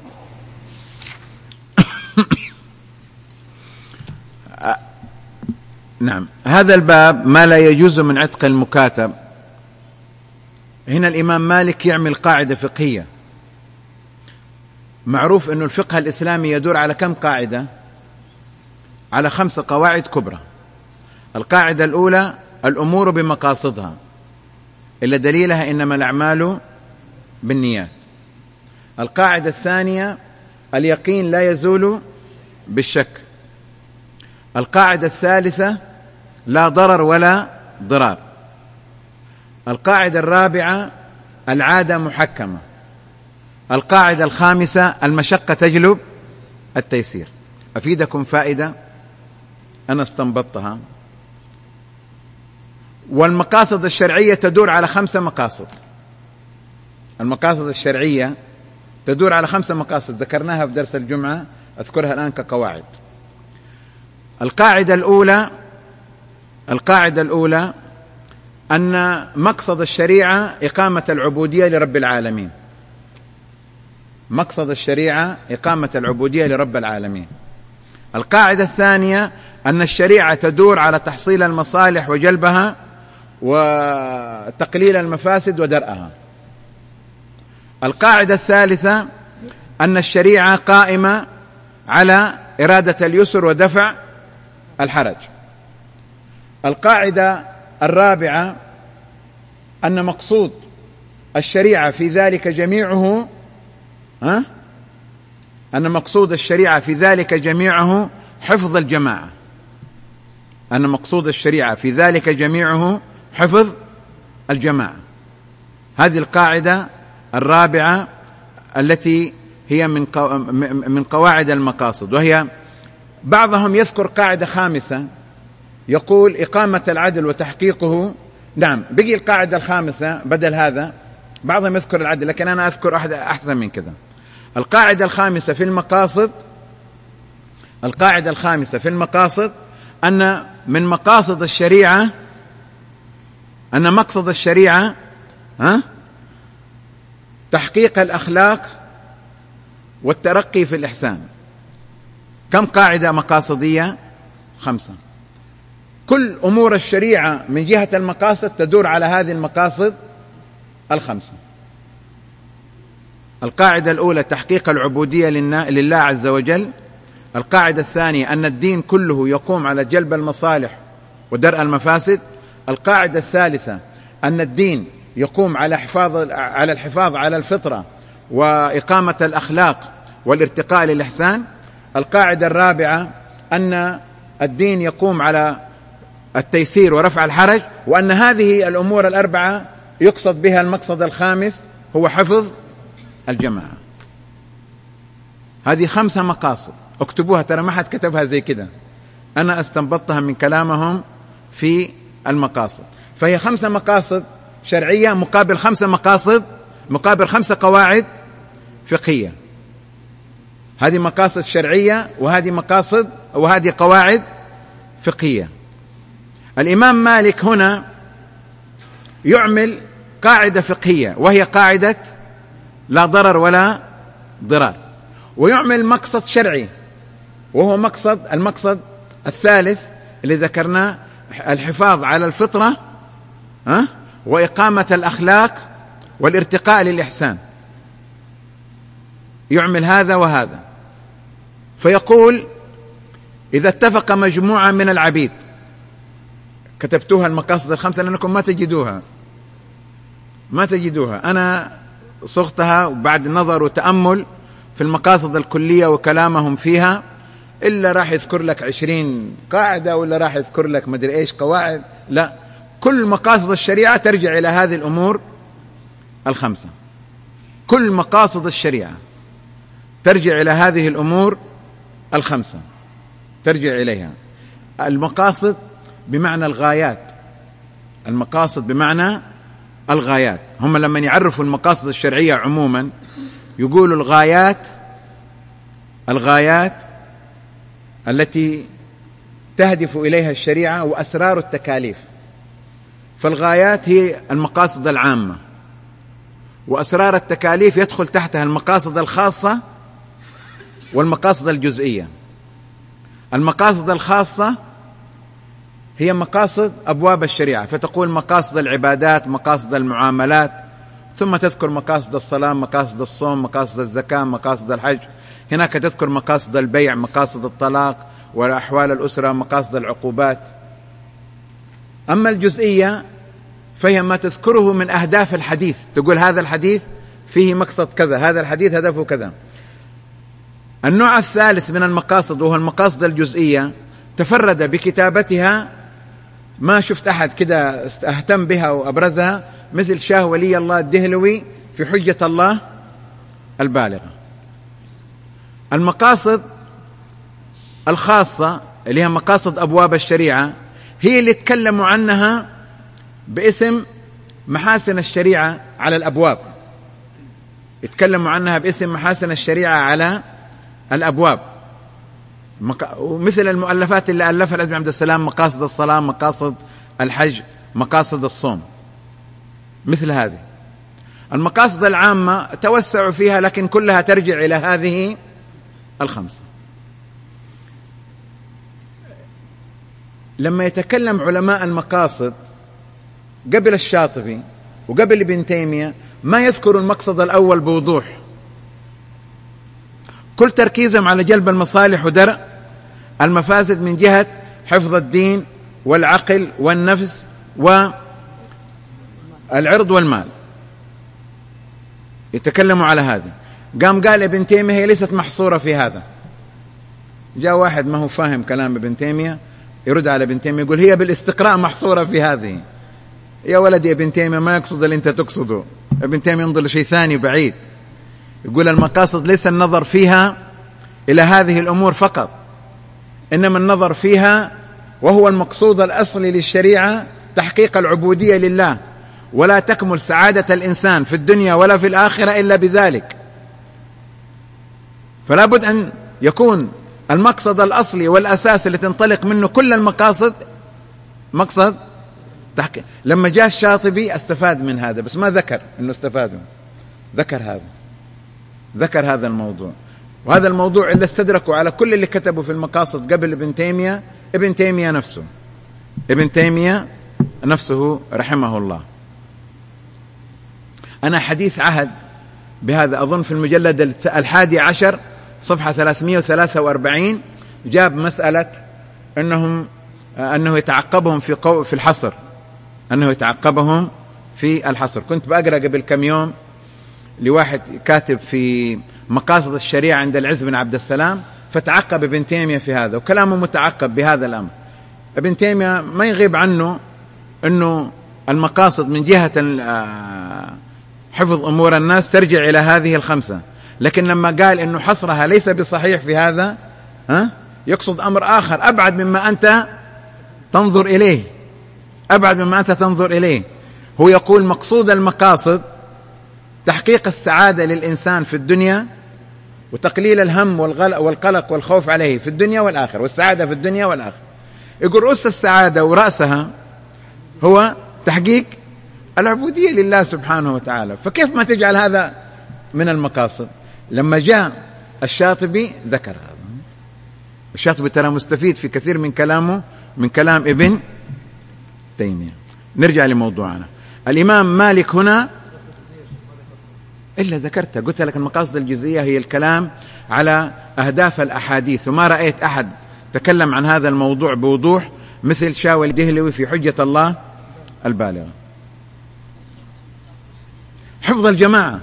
Speaker 1: نعم. هذا الباب ما لا يجوز من عتق المكاتب. هنا الإمام مالك يعمل قاعدة فقهية. معروف أن الفقه الإسلامي يدور على كم قاعدة؟ على خمس قواعد كبرى. القاعدة الأولى: الأمور بمقاصدها، إلا دليلها إنما الأعمال بالنيات. القاعدة الثانية: اليقين لا يزول بالشك. القاعدة الثالثة: لا ضرر ولا ضرار. القاعدة الرابعة: العادة محكمة. القاعدة الخامسة: المشقة تجلب التيسير. أفيدكم فائدة أنا استنبطتها. والمقاصد الشرعية تدور على خمسة مقاصد. المقاصد الشرعية تدور على خمسة مقاصد ذكرناها في درس الجمعة، أذكرها الآن كقواعد. القاعدة الأولى القاعدة الأولى أن مقصد الشريعة إقامة العبودية لرب العالمين. مقصد الشريعة إقامة العبودية لرب العالمين. القاعدة الثانية أن الشريعة تدور على تحصيل المصالح وجلبها وتقليل المفاسد ودرءها. القاعدة الثالثة أن الشريعة قائمة على إرادة اليسر ودفع الحرج. القاعدة الرابعة أن مقصود الشريعة في ذلك جميعه ها؟ أن مقصود الشريعة في ذلك جميعه حفظ الجماعة. أن مقصود الشريعة في ذلك جميعه حفظ الجماعة. هذه القاعدة الرابعة التي هي من من قواعد المقاصد، وهي بعضهم يذكر قاعدة خامسة يقول إقامة العدل وتحقيقه. نعم، بقي القاعدة الخامسة بدل هذا، بعضهم يذكر العدل لكن أنا أذكر أحد أحسن من كذا. القاعدة الخامسة في المقاصد القاعدة الخامسة في المقاصد أن من مقاصد الشريعة أن مقصد الشريعة ها تحقيق الأخلاق والترقي في الإحسان. كم قاعدة مقاصدية؟ خمسة. كل أمور الشريعة من جهة المقاصد تدور على هذه المقاصد الخمسة. القاعدة الأولى تحقيق العبودية لله عز وجل. القاعدة الثانية أن الدين كله يقوم على جلب المصالح ودرء المفاسد. القاعدة الثالثة أن الدين يقوم على حفاظ على الحفاظ على الفطرة وإقامة الأخلاق والارتقاء للإحسان. القاعدة الرابعة أن الدين يقوم على التيسير ورفع الحرج، وأن هذه الأمور الأربعة يقصد بها المقصد الخامس هو حفظ الجماعة. هذه خمسة مقاصد، اكتبوها، ترى ما حد كتبها زي كده، أنا استنبطتها من كلامهم في المقاصد. فهي خمسة مقاصد شرعية مقابل خمسة مقاصد مقابل خمسة قواعد فقهية. هذه مقاصد شرعية وهذه مقاصد وهذه قواعد فقهية. الإمام مالك هنا يعمل قاعدة فقهية وهي قاعدة لا ضرر ولا ضرار، ويعمل مقصد شرعي وهو مقصد المقصد الثالث اللي ذكرناه، الحفاظ على الفطرة ها وإقامة الأخلاق والارتقاء للإحسان. يعمل هذا وهذا، فيقول إذا اتفق مجموعة من العبيد، كتبتوها المقاصد الخمسة لأنكم ما تجدوها ما تجدوها أنا صغتها وبعد نظر وتأمل في المقاصد الكلية وكلامهم فيها، إلا راح يذكر لك عشرين قاعدة ولا راح يذكر لك مدري إيش قواعد. لا، كل مقاصد الشريعة ترجع إلى هذه الأمور الخمسة. كل مقاصد الشريعة ترجع إلى هذه الأمور الخمسة، ترجع إليها. المقاصد بمعنى الغايات، المقاصد بمعنى الغايات. هم لما يعرفوا المقاصد الشرعية عموما يقولوا الغايات الغايات التي تهدف إليها الشريعة وأسرار التكاليف. فالغايات هي المقاصد العامة، وأسرار التكاليف يدخل تحتها المقاصد الخاصة والمقاصد الجزئية. المقاصد الخاصة هي مقاصد أبواب الشريعة، فتقول مقاصد العبادات، مقاصد المعاملات، ثم تذكر مقاصد الصلاة، مقاصد الصوم، مقاصد الزكاة، مقاصد الحج. هناك تذكر مقاصد البيع، مقاصد الطلاق وأحوال الأسرة، مقاصد العقوبات. أما الجزئية فهي ما تذكره من أهداف الحديث، تقول هذا الحديث فيه مقصد كذا، هذا الحديث هدفه كذا. النوع الثالث من المقاصد وهو المقاصد الجزئية تفرد بكتابتها، ما شفت أحد كده اهتم بها وأبرزها مثل شاه ولي الله الدهلوي في حجة الله البالغة. المقاصد الخاصة اللي هي مقاصد أبواب الشريعة هي اللي تكلموا عنها باسم محاسن الشريعة على الأبواب، يتكلموا عنها باسم محاسن الشريعة على الأبواب، مثل المؤلفات اللي ألفها الأزمي عبد السلام، مقاصد الصلاة، مقاصد الحج، مقاصد الصوم، مثل هذه. المقاصد العامة توسعوا فيها لكن كلها ترجع إلى هذه الخمسة. لما يتكلم علماء المقاصد قبل الشاطبي وقبل ابن تيمية ما يذكر المقصد الأول بوضوح، كل تركيزهم على جلب المصالح ودرء المفاسد من جهة حفظ الدين والعقل والنفس والعرض والمال، يتكلموا على هذا. قام قال ابن تيمية هي ليست محصورة في هذا. جاء واحد ما هو فاهم كلام ابن تيمية يرد على ابن تيمية يقول هي بالاستقراء محصورة في هذه. يا ولدي ابن تيمية ما يقصد اللي انت تقصده، ابن تيمية ينظر لشيء ثاني بعيد، يقول المقاصد ليس النظر فيها إلى هذه الأمور فقط، إنما النظر فيها وهو المقصود الأصلي للشريعة تحقيق العبودية لله، ولا تكمل سعادة الإنسان في الدنيا ولا في الآخرة إلا بذلك. فلا بد أن يكون المقصد الأصلي والأساس اللي تنطلق منه كل المقاصد مقصد تحقيق. لما جاء الشاطبي استفاد من هذا، بس ما ذكر أنه استفاده، ذكر هذا ذكر هذا الموضوع. وهذا الموضوع اللي استدركوا على كل اللي كتبوا في المقاصد قبل ابن تيمية ابن تيمية نفسه ابن تيمية نفسه رحمه الله. أنا حديث عهد بهذا، أظن في المجلد الحادي عشر صفحة ثلاثمائة وثلاثة وأربعين جاب مسألة أنهم أنه يتعقبهم في قو في الحصر أنه يتعقبهم في الحصر. كنت بقرأ قبل كم يوم لواحد كاتب في مقاصد الشريعة عند العز بن عبد السلام، فتعقب ابن تيمية في هذا، وكلامه متعقب بهذا الأمر. ابن تيمية ما يغيب عنه أنه المقاصد من جهة حفظ أمور الناس ترجع إلى هذه الخمسة، لكن لما قال أنه حصرها ليس بصحيح في هذا، ها يقصد أمر آخر أبعد مما أنت تنظر إليه أبعد مما أنت تنظر إليه. هو يقول مقصود المقاصد تحقيق السعادة للإنسان في الدنيا، وتقليل الهم والقلق والخوف عليه في الدنيا والآخرة، والسعادة في الدنيا والآخرة. يقول رؤوس السعادة ورأسها هو تحقيق العبودية لله سبحانه وتعالى. فكيف ما تجعل هذا من المقاصد؟ لما جاء الشاطبي ذكر هذا. الشاطبي ترى مستفيد في كثير من كلامه من كلام ابن تيمية. نرجع لموضوعنا. الإمام مالك هنا إلا ذكرتها، قلت لك المقاصد الجزئية هي الكلام على أهداف الأحاديث، وما رأيت أحد تكلم عن هذا الموضوع بوضوح مثل شاوي الدهلوي في حجة الله البالغة. حفظ الجماعة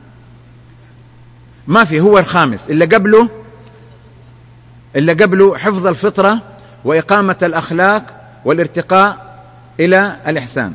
Speaker 1: ما في، هو الخامس. اللي قبله اللي قبله حفظ الفطرة وإقامة الأخلاق والارتقاء إلى الإحسان.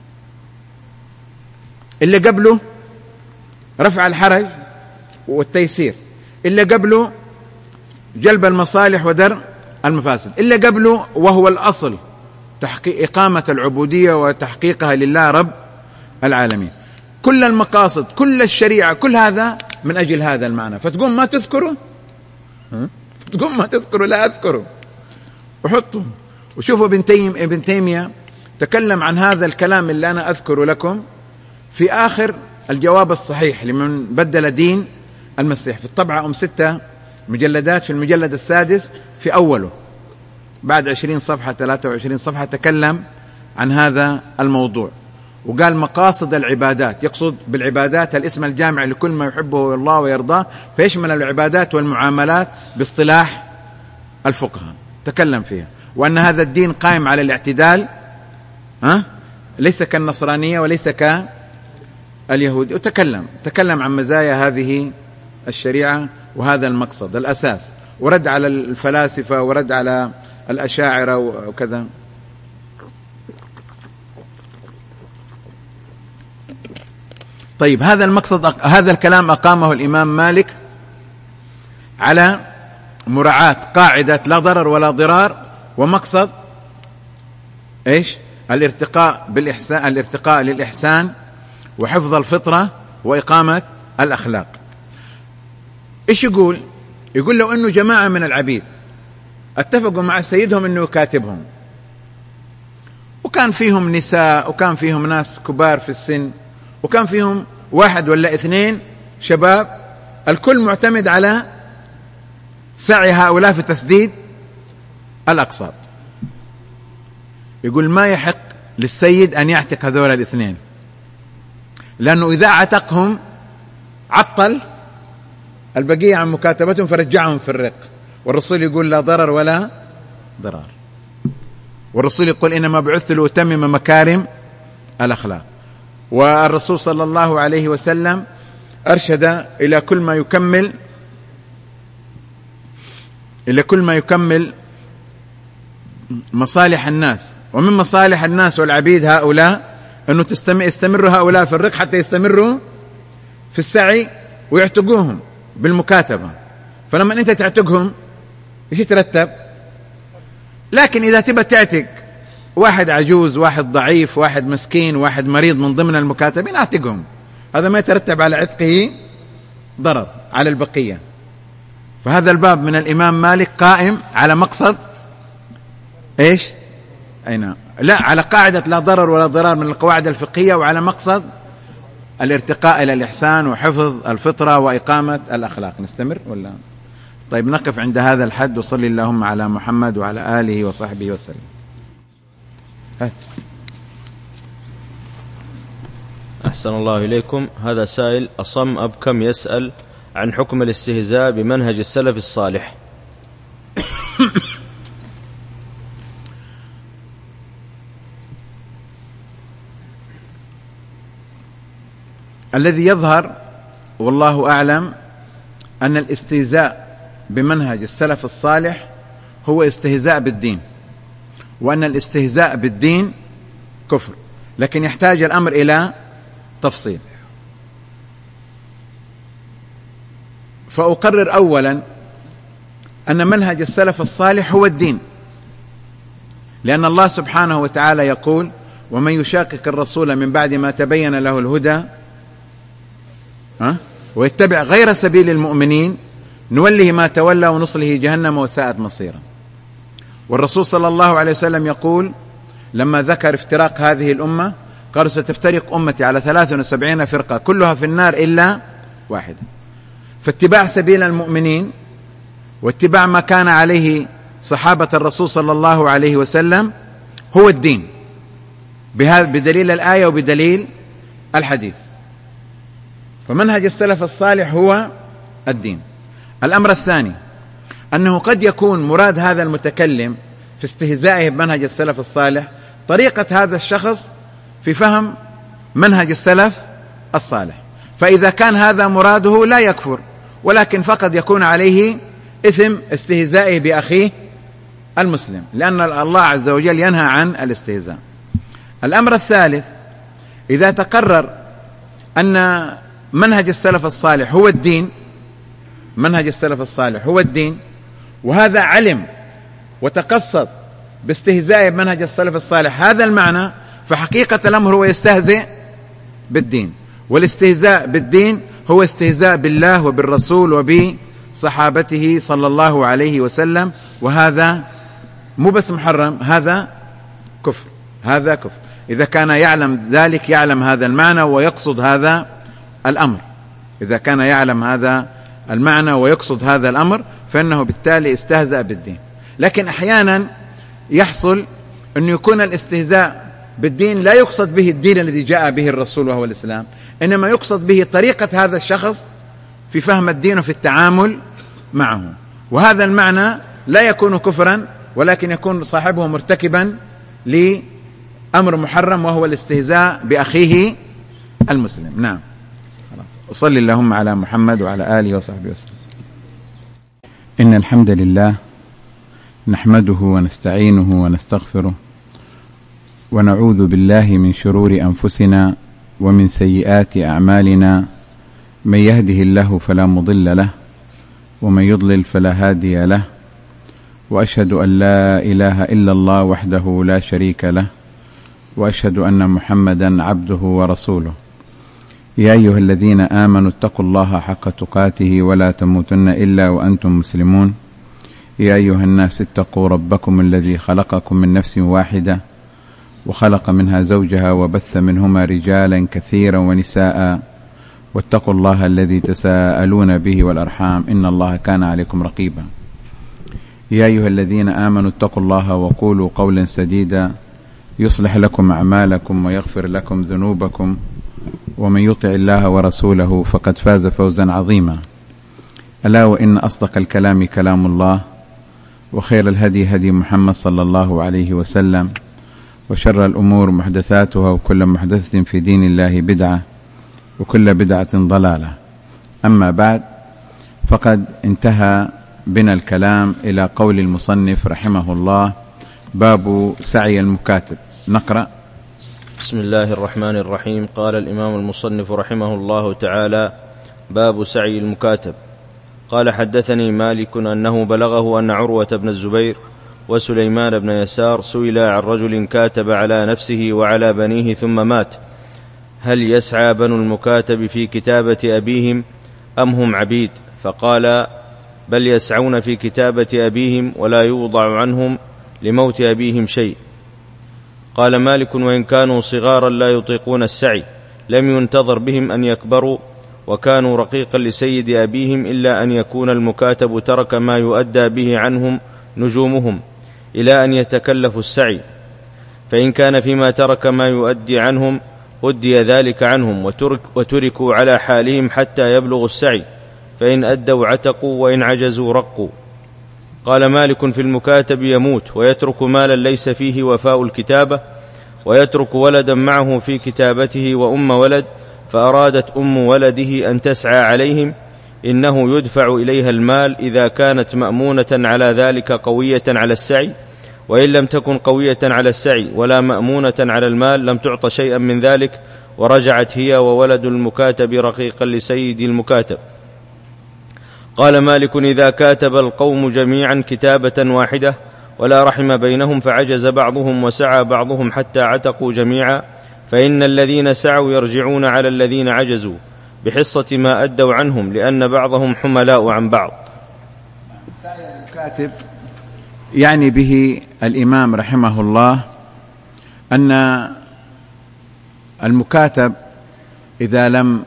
Speaker 1: اللي قبله رفع الحرج والتيسير. اللي قبله جلب المصالح ودرء المفاسد. اللي قبله وهو الأصل تحقيق إقامة العبودية وتحقيقها لله رب العالمين. كل المقاصد كل الشريعة كل هذا من أجل هذا المعنى. فتقوم ما تذكره تقوم ما تذكره لا أذكره وحطه. وشوفوا ابن تيم ابن تيمية تكلم عن هذا الكلام اللي أنا أذكره لكم في آخر الجواب الصحيح لمن بدل دين المسيح، في الطبعة أم ستة مجلدات، في المجلد السادس في أوله بعد عشرين صفحة ثلاثة وعشرين صفحة تكلم عن هذا الموضوع، وقال مقاصد العبادات. يقصد بالعبادات الاسم الجامع لكل ما يحبه الله ويرضاه، فيشمل العبادات والمعاملات باصطلاح الفقهاء. تكلم فيها، وأن هذا الدين قائم على الاعتدال، ها ليس كالنصرانية وليس كاليهود. وتكلم تكلم عن مزايا هذه الشريعة وهذا المقصد الأساس، ورد على الفلاسفة ورد على الأشاعرة وكذا. طيب هذا المقصد هذا الكلام أقامه الإمام مالك على مراعاة قاعدة لا ضرر ولا ضرار، ومقصد إيش؟ الارتقاء بالإحسان الارتقاء للإحسان وحفظ الفطرة وإقامة الأخلاق. إيش يقول؟ يقول لو أنه جماعة من العبيد اتفقوا مع سيدهم أنه يكاتبهم، وكان فيهم نساء وكان فيهم ناس كبار في السن وكان فيهم واحد ولا اثنين شباب، الكل معتمد على سعي هؤلاء في تسديد الأقساط. يقول ما يحق للسيد أن يعتق هذول الاثنين، لأنه إذا عتقهم عطل البقية عن مكاتبتهم فرجعهم في الرق. والرسول يقول لا ضرر ولا ضرار، والرسول يقول إنما بعثت لأتمم مكارم الأخلاق. والرسول صلى الله عليه وسلم أرشد إلى كل ما يكمل إلى كل ما يكمل مصالح الناس، ومن مصالح الناس والعبيد هؤلاء أنه يستمر هؤلاء في الرق حتى يستمروا في السعي ويعتقوهم بالمكاتبة. فلما أنت تعتقهم إيش يترتب؟ لكن إذا تبى تعتق واحد عجوز، واحد ضعيف، واحد مسكين، واحد مريض من ضمن المكاتبين، أعتقهم، هذا ما يترتب على عتقه ضرر على البقية. فهذا الباب من الإمام مالك قائم على مقصد إيش؟ أي نعم، لا، على قاعدة لا ضرر ولا ضرار من القواعد الفقهية، وعلى مقصد الارتقاء إلى الإحسان وحفظ الفطرة وإقامة الأخلاق. نستمر ولا؟ طيب نقف عند هذا الحد، وصلي اللهم على محمد وعلى آله وصحبه وسلم. هات.
Speaker 2: أحسن الله إليكم. هذا سائل أصم أبكم يسأل عن حكم الاستهزاء بمنهج السلف الصالح.
Speaker 1: الذي يظهر والله أعلم أن الاستهزاء بمنهج السلف الصالح هو استهزاء بالدين، وأن الاستهزاء بالدين كفر، لكن يحتاج الأمر إلى تفصيل. فأقرر أولا أن منهج السلف الصالح هو الدين، لأن الله سبحانه وتعالى يقول: ومن يشاقق الرسول من بعد ما تبين له الهدى ها ويتبع غير سبيل المؤمنين نوله ما تولى ونصله جهنم وساءت مصيرا. والرسول صلى الله عليه وسلم يقول لما ذكر افتراق هذه الأمة قال: ستفترق أمتي على ثلاث وسبعين فرقة كلها في النار إلا واحدة. فاتباع سبيل المؤمنين واتباع ما كان عليه صحابة الرسول صلى الله عليه وسلم هو الدين، بدليل الآية وبدليل الحديث. فمنهج السلف الصالح هو الدين. الأمر الثاني أنه قد يكون مراد هذا المتكلم في استهزائه بمنهج السلف الصالح طريقة هذا الشخص في فهم منهج السلف الصالح، فإذا كان هذا مراده لا يكفر، ولكن فقد يكون عليه إثم استهزائه بأخيه المسلم، لأن الله عز وجل ينهى عن الاستهزاء. الأمر الثالث: إذا تقرر أن منهج السلف الصالح هو الدين، منهج السلف الصالح هو الدين، وهذا علم وتقصد باستهزائه بمنهج السلف الصالح هذا المعنى، فحقيقة الأمر هو يستهزئ بالدين، والاستهزاء بالدين هو استهزاء بالله وبالرسول وبصحابته صلى الله عليه وسلم، وهذا مو بس محرم، هذا كفر، هذا كفر. إذا كان يعلم ذلك، يعلم هذا المعنى ويقصد هذا الأمر، إذا كان يعلم هذا المعنى ويقصد هذا الأمر فإنه بالتالي استهزأ بالدين. لكن أحيانا يحصل أن يكون الاستهزاء بالدين لا يقصد به الدين الذي جاء به الرسول وهو الإسلام، إنما يقصد به طريقة هذا الشخص في فهم الدين وفي التعامل معه، وهذا المعنى لا يكون كفرا، ولكن يكون صاحبه مرتكبا لأمر محرم وهو الاستهزاء بأخيه المسلم. نعم. وصلي اللهم على محمد وعلى آله وصحبه وسلم. إن الحمد لله نحمده ونستعينه ونستغفره ونعوذ بالله من شرور أنفسنا ومن سيئات أعمالنا، من يهده الله فلا مضل له ومن يضلل فلا هادي له، وأشهد أن لا إله إلا الله وحده لا شريك له، وأشهد أن محمدا عبده ورسوله. يا أيها الذين آمنوا اتقوا الله حق تقاته ولا تموتن إلا وأنتم مسلمون. يا أيها الناس اتقوا ربكم الذي خلقكم من نفس واحدة وخلق منها زوجها وبث منهما رجالا كثيرا ونساء، واتقوا الله الذي تساءلون به والأرحام إن الله كان عليكم رقيبا. يا أيها الذين آمنوا اتقوا الله وقولوا قولا سديدا يصلح لكم أعمالكم ويغفر لكم ذنوبكم، ومن يطع الله ورسوله فقد فاز فوزا عظيما. ألا وإن أصدق الكلام كلام الله، وخير الهدي هدي محمد صلى الله عليه وسلم، وشر الأمور محدثاتها، وكل محدثة في دين الله بدعة، وكل بدعة ضلالة. أما بعد، فقد انتهى بنا الكلام إلى قول المصنف رحمه الله: باب سعي المكاتب. نقرأ.
Speaker 2: بسم الله الرحمن الرحيم. قال الإمام المصنف رحمه الله تعالى: باب سعي المكاتب. قال حدثني مالك أنه بلغه أن عروة بن الزبير وسليمان بن يسار سئلا عن رجل كاتب على نفسه وعلى بنيه ثم مات، هل يسعى بنو المكاتب في كتابة أبيهم أم هم عبيد؟ فقال: بل يسعون في كتابة أبيهم ولا يوضع عنهم لموت أبيهم شيء. قال مالك: وإن كانوا صغارا لا يطيقون السعي لم ينتظر بهم أن يكبروا وكانوا رقيقا لسيد أبيهم إلا أن يكون المكاتب ترك ما يؤدى به عنهم نجومهم إلى أن يتكلفوا السعي، فإن كان فيما ترك ما يؤدي عنهم أدي ذلك عنهم وترك وتركوا على حالهم حتى يبلغوا السعي، فإن أدوا عتقوا وإن عجزوا رقوا. قال مالك: في المكاتب يموت ويترك مالا ليس فيه وفاء الكتابة، ويترك ولدا معه في كتابته وأم ولد، فأرادت أم ولده أن تسعى عليهم، إنه يدفع إليها المال إذا كانت مأمونة على ذلك قوية على السعي، وإن لم تكن قوية على السعي ولا مأمونة على المال لم تعط شيئا من ذلك، ورجعت هي وولد المكاتب رقيقا لسيد المكاتب. قال مالك: إذا كاتب القوم جميعا كتابة واحدة ولا رحم بينهم فعجز بعضهم وسعى بعضهم حتى عتقوا جميعا، فإن الذين سعوا يرجعون على الذين عجزوا بحصة ما أدوا عنهم، لأن بعضهم حملاء عن بعض.
Speaker 1: سعي المكاتب يعني به الإمام رحمه الله أن المكاتب إذا لم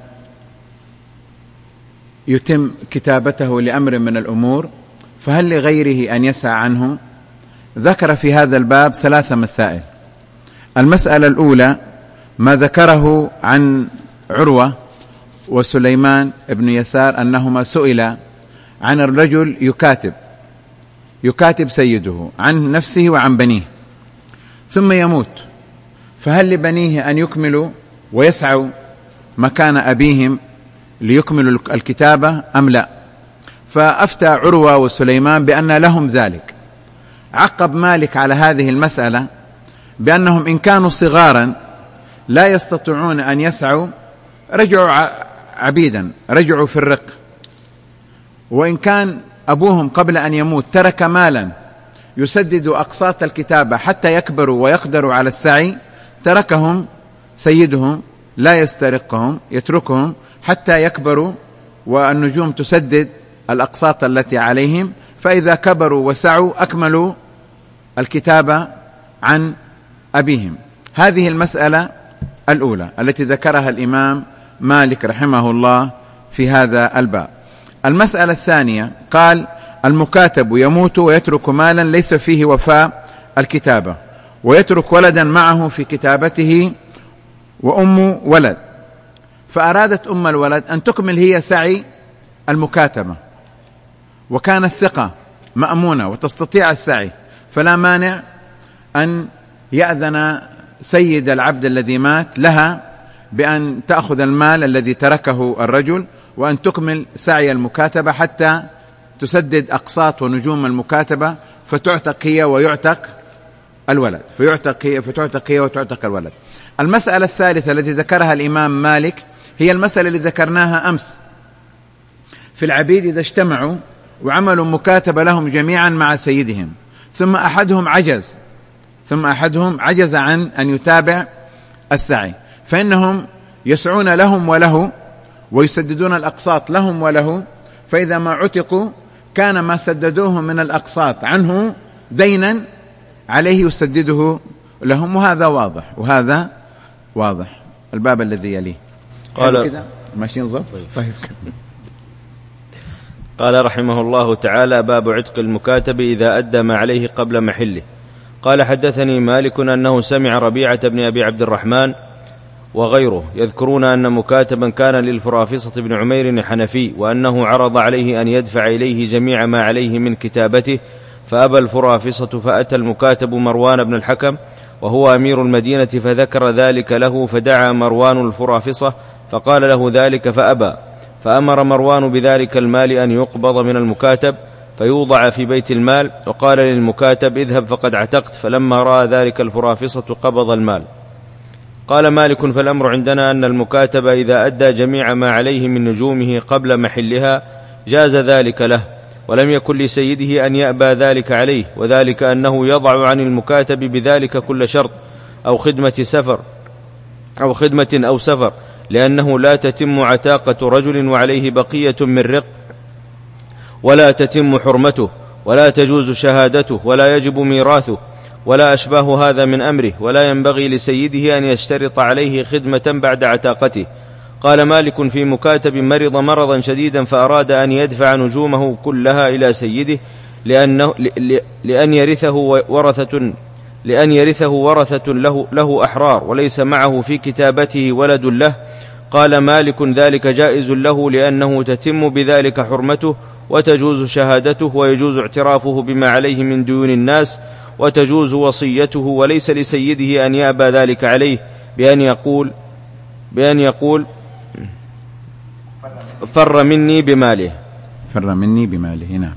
Speaker 1: يتم كتابته لأمر من الأمور فهل لغيره أن يسعى عنه؟ ذكر في هذا الباب ثلاث مسائل. المسألة الأولى ما ذكره عن عروة وسليمان بن يسار أنهما سئلا عن الرجل يكاتب يكاتب سيده عن نفسه وعن بنيه ثم يموت، فهل لبنيه أن يكملوا ويسعوا مكان أبيهم ليكملوا الكتابة أم لا؟ فأفتى عروة وسليمان بأن لهم ذلك. عقب مالك على هذه المسألة بأنهم إن كانوا صغارا لا يستطيعون أن يسعوا رجعوا عبيدا، رجعوا في الرق، وإن كان أبوهم قبل أن يموت ترك مالا يسدد أقساط الكتابة حتى يكبروا ويقدروا على السعي، تركهم سيدهم لا يسترقهم، يتركهم حتى يكبروا والنجوم تسدد الأقساط التي عليهم، فإذا كبروا وسعوا أكملوا الكتابة عن أبيهم. هذه المسألة الأولى التي ذكرها الإمام مالك رحمه الله في هذا الباب. المسألة الثانية قال: المكاتب يموت ويترك مالا ليس فيه وفاء الكتابة، ويترك ولدا معه في كتابته وأم ولد، فأرادت أم الولد أن تكمل هي سعي المكاتبة، وكانت ثقة مأمونة وتستطيع السعي، فلا مانع أن يأذن سيد العبد الذي مات لها بأن تأخذ المال الذي تركه الرجل وأن تكمل سعي المكاتبة حتى تسدد أقساط ونجوم المكاتبة، فتعتق هي ويعتق الولد فيعتق هي فتعتق هي وتعتق الولد. المسألة الثالثة التي ذكرها الإمام مالك هي المسألة التي ذكرناها أمس في العبيد إذا اجتمعوا وعملوا مكاتبة لهم جميعا مع سيدهم، ثم أحدهم عجز ثم أحدهم عجز عن أن يتابع السعي، فإنهم يسعون لهم وله ويسددون الأقساط لهم وله، فإذا ما عتقوا كان ما سددوه من الأقساط عنه دينا عليه يسدده لهم. وهذا واضح وهذا واضح. الباب الذي يليه قال كده ماشيين ضبط. طيب.
Speaker 2: قال رحمه الله تعالى: باب عتق المكاتب إذا أدى ما عليه قبل محله. قال حدثني مالك أنه سمع ربيعة بن أبي عبد الرحمن وغيره يذكرون أن مكاتبا كان للفرافصة بن عمير الحنفي، وأنه عرض عليه أن يدفع إليه جميع ما عليه من كتابته، فأبى الفرافصة، فأتى المكاتب مروان بن الحكم وهو أمير المدينة فذكر ذلك له، فدعا مروان الفرافصة فقال له ذلك فأبى، فأمر مروان بذلك المال أن يقبض من المكاتب فيوضع في بيت المال، وقال للمكاتب: اذهب فقد عتقت. فلما رأى ذلك الفرافصة قبض المال. قال مالك: فالأمر عندنا أن المكاتب إذا أدى جميع ما عليه من نجومه قبل محلها جاز ذلك له، ولم يكن لسيده أن يأبى ذلك عليه، وذلك أنه يضع عن المكاتب بذلك كل شرط أو خدمة سفر أو خدمة أو سفر، لأنه لا تتم عتاقة رجل وعليه بقية من رق، ولا تتم حرمته، ولا تجوز شهادته، ولا يجب ميراثه، ولا أشباه هذا من أمره، ولا ينبغي لسيده أن يشترط عليه خدمة بعد عتاقته. قال مالك: في مكاتب مرض مرضا شديدا فأراد أن يدفع نجومه كلها إلى سيده لأنه لأن يرثه ورثة لأن يرثه ورثة له, له أحرار، وليس معه في كتابته ولد له. قال مالك: ذلك جائز له، لأنه تتم بذلك حرمته، وتجوز شهادته، ويجوز اعترافه بما عليه من ديون الناس، وتجوز وصيته، وليس لسيده أن يأبى ذلك عليه بأن يقول بأن يقول فر مني بماله
Speaker 1: فر مني بماله. نعم.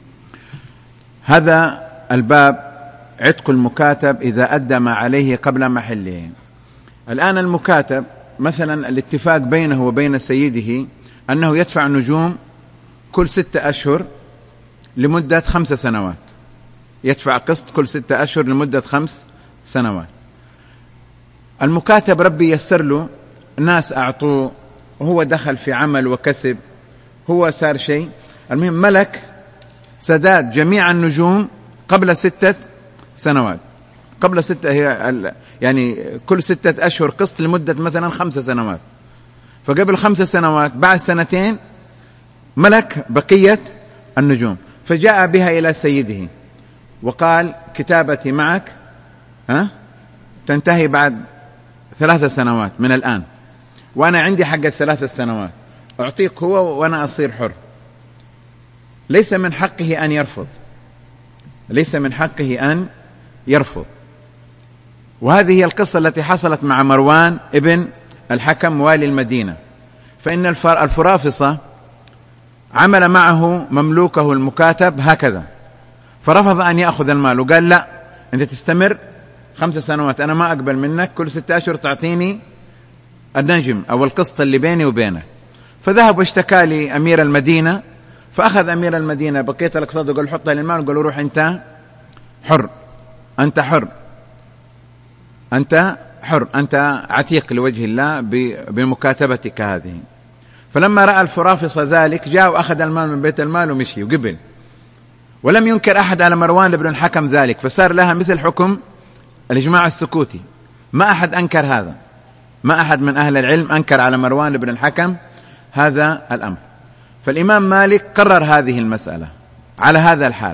Speaker 1: هذا الباب عتق المكاتب إذا أدى ما عليه قبل محله. الآن المكاتب مثلا الاتفاق بينه وبين سيده أنه يدفع نجوم كل ستة أشهر لمدة خمس سنوات، يدفع قسط كل ستة أشهر لمدة خمس سنوات. المكاتب ربي يسر له، ناس أعطوه، وهو دخل في عمل وكسب، هو صار شيء، المهم ملك سداد جميع النجوم قبل ستة سنوات، قبل ستة هي يعني كل ستة أشهر قسط لمدة مثلا خمس سنوات، فقبل خمس سنوات بعد سنتين ملك بقية النجوم، فجاء بها إلى سيده وقال: كتابتي معك ها تنتهي بعد ثلاث سنوات من الآن، وأنا عندي حق الثلاث سنوات، أعطيك هو وأنا أصير حر. ليس من حقه أن يرفض، ليس من حقه أن يرفض. وهذه هي القصة التي حصلت مع مروان ابن الحكم والي المدينة، فإن الفرافصة عمل معه مملوكه المكاتب هكذا، فرفض أن يأخذ المال وقال: لا، أنت تستمر خمس سنوات، أنا ما أقبل منك، كل ستة أشهر تعطيني النجم أو القسط اللي بيني وبينك. فذهب واشتكى لأمير المدينة، فأخذ أمير المدينة بقية الأقساط وقال: حطها للمال، وقال: روح أنت حر، أنت حر، أنت حر، أنت عتيق لوجه الله بمكاتبتك هذه. فلما رأى الفرافصة ذلك جاء وأخذ المال من بيت المال ومشي وقبل، ولم ينكر أحد على مروان بن الحكم ذلك، فصار لها مثل حكم الإجماع السكوتي، ما أحد أنكر هذا، ما أحد من أهل العلم أنكر على مروان بن الحكم هذا الأمر. فالإمام مالك قرر هذه المسألة على هذا الحال،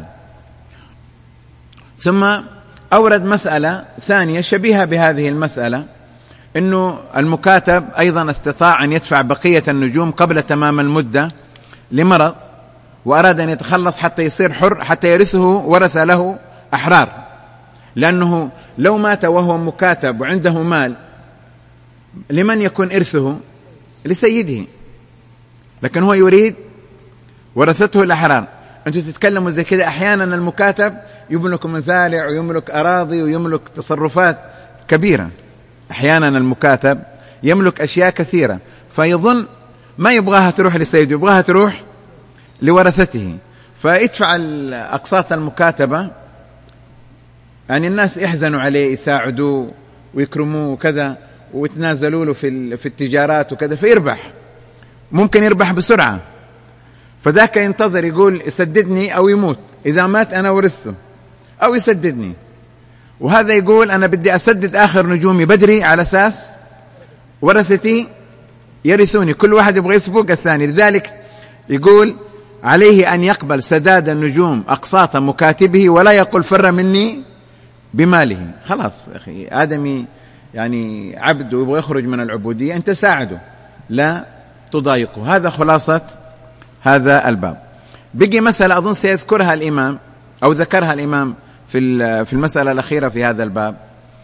Speaker 1: ثم أورد مسألة ثانية شبيهة بهذه المسألة، إنه المكاتب أيضا استطاع أن يدفع بقية النجوم قبل تمام المدة لمرض، وأراد أن يتخلص حتى يصير حر، حتى يرثه ورث له أحرار، لأنه لو مات وهو مكاتب وعنده مال لمن يكون إرثه؟ لسيده، لكن هو يريد ورثته الأحرار. أنتم تتكلموا زي كده، أحيانا المكاتب يملك مزارع ويملك أراضي ويملك تصرفات كبيرة، أحيانا المكاتب يملك أشياء كثيرة، فيظن ما يبغاها تروح لسيده، يبغاها تروح لورثته، فيدفع أقساط المكاتبة، يعني الناس يحزنوا عليه، يساعدوه ويكرموه وكذا، ويتنازلوا له في في التجارات وكذا، فيربح، ممكن يربح بسرعة، فذاك ينتظر يقول يسددني أو يموت، إذا مات أنا ورثته، أو يسددني، وهذا يقول أنا بدي أسدد آخر نجومي بدري على أساس ورثتي يرثوني، كل واحد يبغى يسبق الثاني. لذلك يقول عليه أن يقبل سداد النجوم أقساط مكاتبه، ولا يقول فر مني بماله. خلاص أخي، آدمي يعني عبد ويبغى يخرج من العبودية، أنت ساعده، لا تضايقه. هذا خلاصة هذا الباب. بقي مسألة أظن سيذكرها الإمام أو ذكرها الإمام في في المسألة الأخيرة في هذا الباب،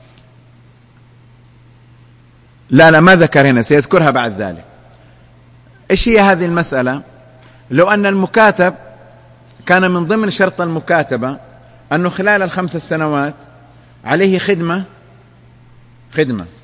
Speaker 1: لا لا ما ذكر هنا، سيذكرها بعد ذلك. إيش هي هذه المسألة؟ لو أن المكاتب كان من ضمن شرط المكاتبة أنه خلال الخمس سنوات عليه خدمة خدمة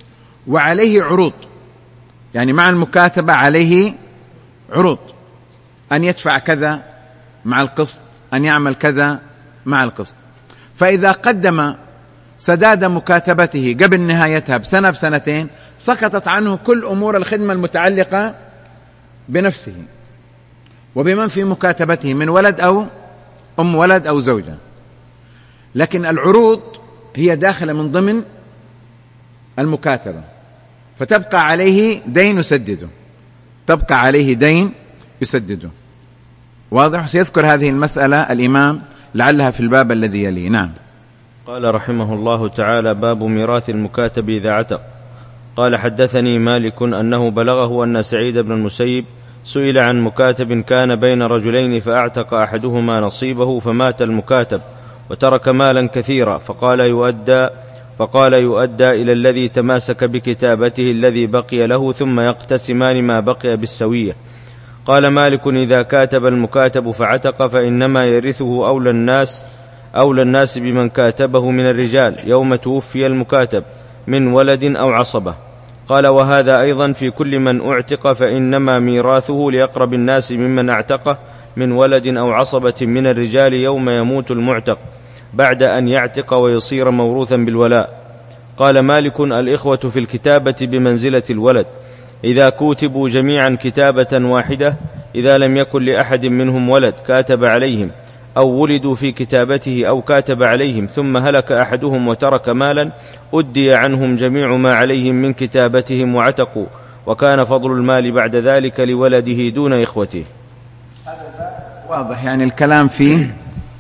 Speaker 1: وعليه عروض، يعني مع المكاتبة عليه عروض، أن يدفع كذا مع القسط، أن يعمل كذا مع القسط. فإذا قدم سداد مكاتبته قبل نهايتها بسنة بسنتين سقطت عنه كل أمور الخدمة المتعلقة بنفسه وبمن في مكاتبته من ولد أو أم ولد أو زوجة. لكن العروض هي داخلة من ضمن المكاتبة، فتبقى عليه دين يسدده، تبقى عليه دين يسدده. واضح؟ سيذكر هذه المسألة الإمام لعلها في الباب الذي يلي. نعم.
Speaker 2: قال رحمه الله تعالى: باب ميراث المكاتب إذا عتق. قال: حدثني مالك أنه بلغه أن سعيد بن المسيب سئل عن مكاتب كان بين رجلين فأعتق أحدهما نصيبه فمات المكاتب وترك مالا كثيرا، فقال يؤدى فقال يؤدى إلى الذي تماسك بكتابته الذي بقي له ثم يقتسمان ما بقي بالسوية. قال مالك: إذا كاتب المكاتب فعتق فإنما يرثه أولى الناس أولى الناس بمن كاتبه من الرجال يوم توفي المكاتب من ولد أو عصبة. قال: وهذا أيضا في كل من أعتق، فإنما ميراثه لأقرب الناس ممن اعتقه من ولد أو عصبة من الرجال يوم يموت المعتق بعد أن يعتق ويصير موروثا بالولاء. قال مالك: الإخوة في الكتابة بمنزلة الولد، إذا كوتبوا جميعا كتابة واحدة، إذا لم يكن لأحد منهم ولد كاتب عليهم أو ولدوا في كتابته أو كاتب عليهم ثم هلك أحدهم وترك مالا، أدي عنهم جميع ما عليهم من كتابتهم وعتقوا، وكان فضل المال بعد ذلك لولده دون إخوته.
Speaker 1: واضح، يعني الكلام فيه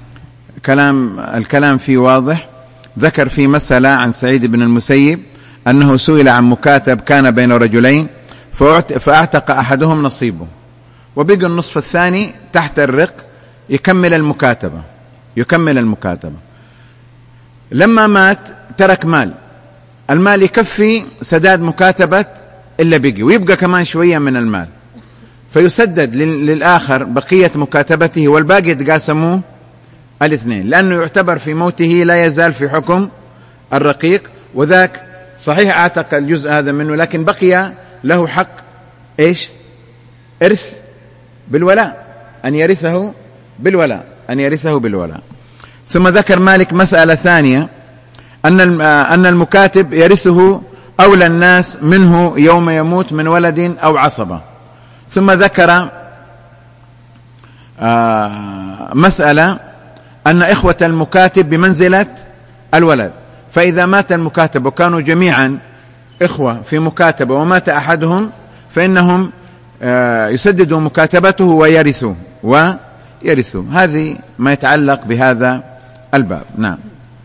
Speaker 1: كلام الكلام فيه واضح. ذكر في مسألة عن سعيد بن المسيب أنه سئل عن مكاتب كان بين رجلين فأعتق أحدهم نصيبه، وبقى النصف الثاني تحت الرق يكمل المكاتبة يكمل المكاتبة لما مات ترك مال، المال يكفي سداد مكاتبة إلا بقي، ويبقى كمان شوية من المال، فيسدد للآخر بقية مكاتبته والباقي يتقاسموه الاثنين، لأنه يعتبر في موته لا يزال في حكم الرقيق، وذاك صحيح أعتق الجزء هذا منه لكن بقي له حق إيش؟ إرث بالولاء، أن يرثه بالولاء أن يرثه بالولاء. ثم ذكر مالك مسألة ثانية، أن أن المكاتب يرثه أولى الناس منه يوم يموت من ولد أو عصبة. ثم ذكر مسألة أن إخوة المكاتب بمنزلة الولد، فإذا مات المكاتب وكانوا جميعا إخوة في مكاتبة ومات أحدهم فإنهم يسددوا مكاتبته ويرثوا ويرثوا. هذه ما يتعلق بهذا الباب. نعم.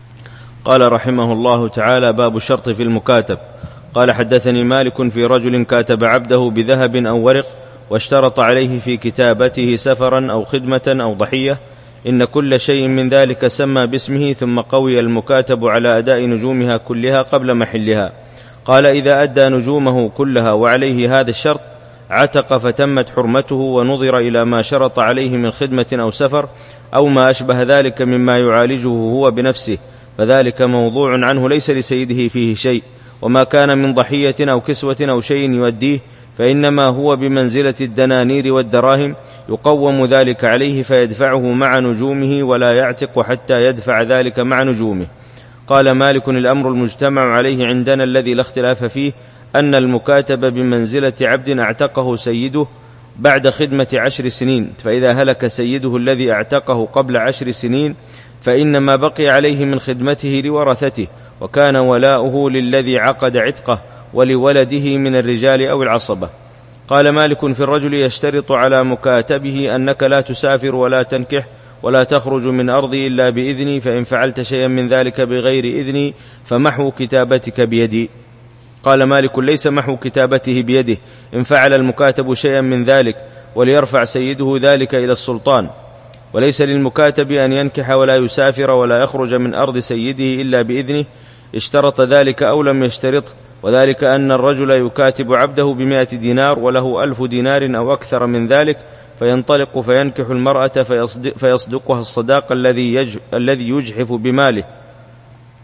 Speaker 2: قال رحمه الله تعالى: باب الشرط في المكاتب. قال: حدثني مالك في رجل كاتب عبده بذهب أو ورق واشترط عليه في كتابته سفرا أو خدمة أو ضحية، إن كل شيء من ذلك سمى باسمه، ثم قوي المكاتب على أداء نجومها كلها قبل محلها. قال: إذا أدى نجومه كلها وعليه هذا الشرط عتق فتمت حرمته، ونظر إلى ما شرط عليه من خدمة أو سفر أو ما أشبه ذلك مما يعالجه هو بنفسه، فذلك موضوع عنه ليس لسيده فيه شيء. وما كان من ضحية أو كسوة أو شيء يؤديه فإنما هو بمنزلة الدنانير والدراهم، يقوم ذلك عليه فيدفعه مع نجومه ولا يعتق حتى يدفع ذلك مع نجومه. قال مالك: الأمر المجتمع عليه عندنا الذي لا اختلاف فيه أن المكاتب بمنزلة عبد اعتقه سيده بعد خدمة عشر سنين، فإذا هلك سيده الذي اعتقه قبل عشر سنين فإنما بقي عليه من خدمته لورثته، وكان ولاؤه للذي عقد عتقه ولولده من الرجال أو العصبة. قال مالك: في الرجل يشترط على مكاتبه أنك لا تسافر ولا تنكح ولا تخرج من أرضي إلا بإذني، فإن فعلت شيئا من ذلك بغير إذني فمحو كتابتك بيدي. قال مالك: ليس محو كتابته بيده إن فعل المكاتب شيئا من ذلك، وليرفع سيده ذلك إلى السلطان، وليس للمكاتب أن ينكح ولا يسافر ولا يخرج من أرض سيده إلا بإذنه، اشترط ذلك أو لم يشترط، وذلك أن الرجل يكاتب عبده بمائة دينار وله ألف دينار أو أكثر من ذلك، فينطلق فينكح المرأة فيصدق فيصدقها الصداق الذي الذي يجحف بماله،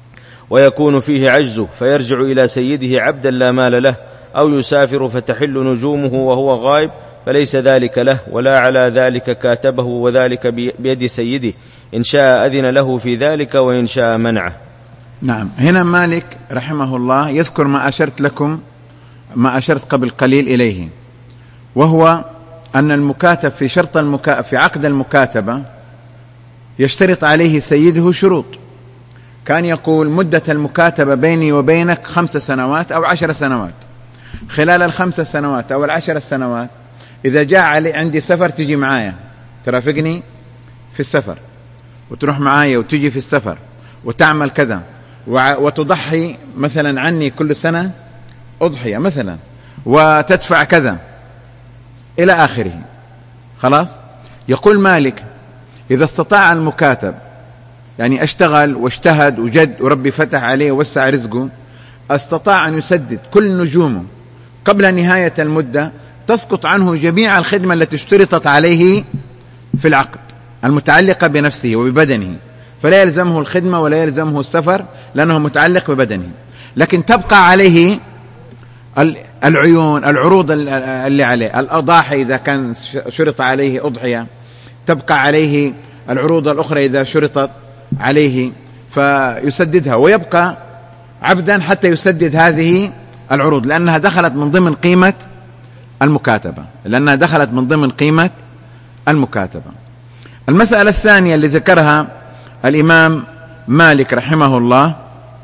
Speaker 2: ويكون فيه عجزه فيرجع إلى سيده عبدا لا مال له، أو يسافر فتحل نجومه وهو غائب فليس ذلك له، ولا على ذلك كاتبه، وذلك بيد سيده، إن شاء أذن له في ذلك وإن شاء منعه.
Speaker 1: نعم. هنا مالك رحمه الله يذكر ما أشرت لكم ما أشرت قبل قليل إليه، وهو أن المكاتب في شرط المكا... في عقد المكاتبة يشترط عليه سيده شروط. كان يقول مدة المكاتبة بيني وبينك خمس سنوات أو عشر سنوات، خلال الخمس سنوات أو العشر سنوات إذا جاء علي عندي سفر تجي معايا، ترافقني في السفر وتروح معايا وتجي في السفر وتعمل كذا وتضحي مثلا عني كل سنة أضحية مثلا وتدفع كذا إلى آخره. خلاص. يقول مالك إذا استطاع المكاتب، يعني اشتغل واجتهد وجد وربي فتح عليه ووسع رزقه، استطاع أن يسدد كل نجومه قبل نهاية المدة، تسقط عنه جميع الخدمة التي اشترطت عليه في العقد المتعلقة بنفسه وببدنه، فلا يلزمه الخدمة ولا يلزمه السفر لأنه متعلق ببدنه، لكن تبقى عليه العيون، العروض اللي عليه، الأضاحي إذا كان شرط عليه أضحية، تبقى عليه العروض الأخرى إذا شرطت عليه فيسددها، ويبقى عبدا حتى يسدد هذه العروض لأنها دخلت من ضمن قيمة المكاتبة لأنها دخلت من ضمن قيمة المكاتبة. المسألة الثانية اللي ذكرها الإمام مالك رحمه الله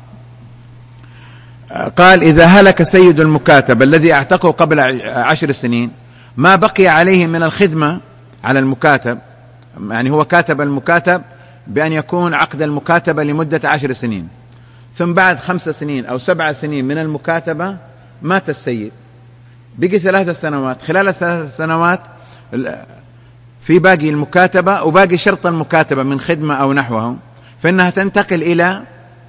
Speaker 1: قال إذا هلك سيد المكاتب الذي اعتقه قبل عشر سنين ما بقي عليه من الخدمة على المكاتب، يعني هو كاتب المكاتب بأن يكون عقد المكاتبة لمدة عشر سنين، ثم بعد خمس سنين أو سبع سنين من المكاتبة مات السيد، بقي ثلاث سنوات، خلال الثلاث سنوات في باقي المكاتبة وباقي شرط المكاتبة من خدمة أو نحوه، فإنها تنتقل إلى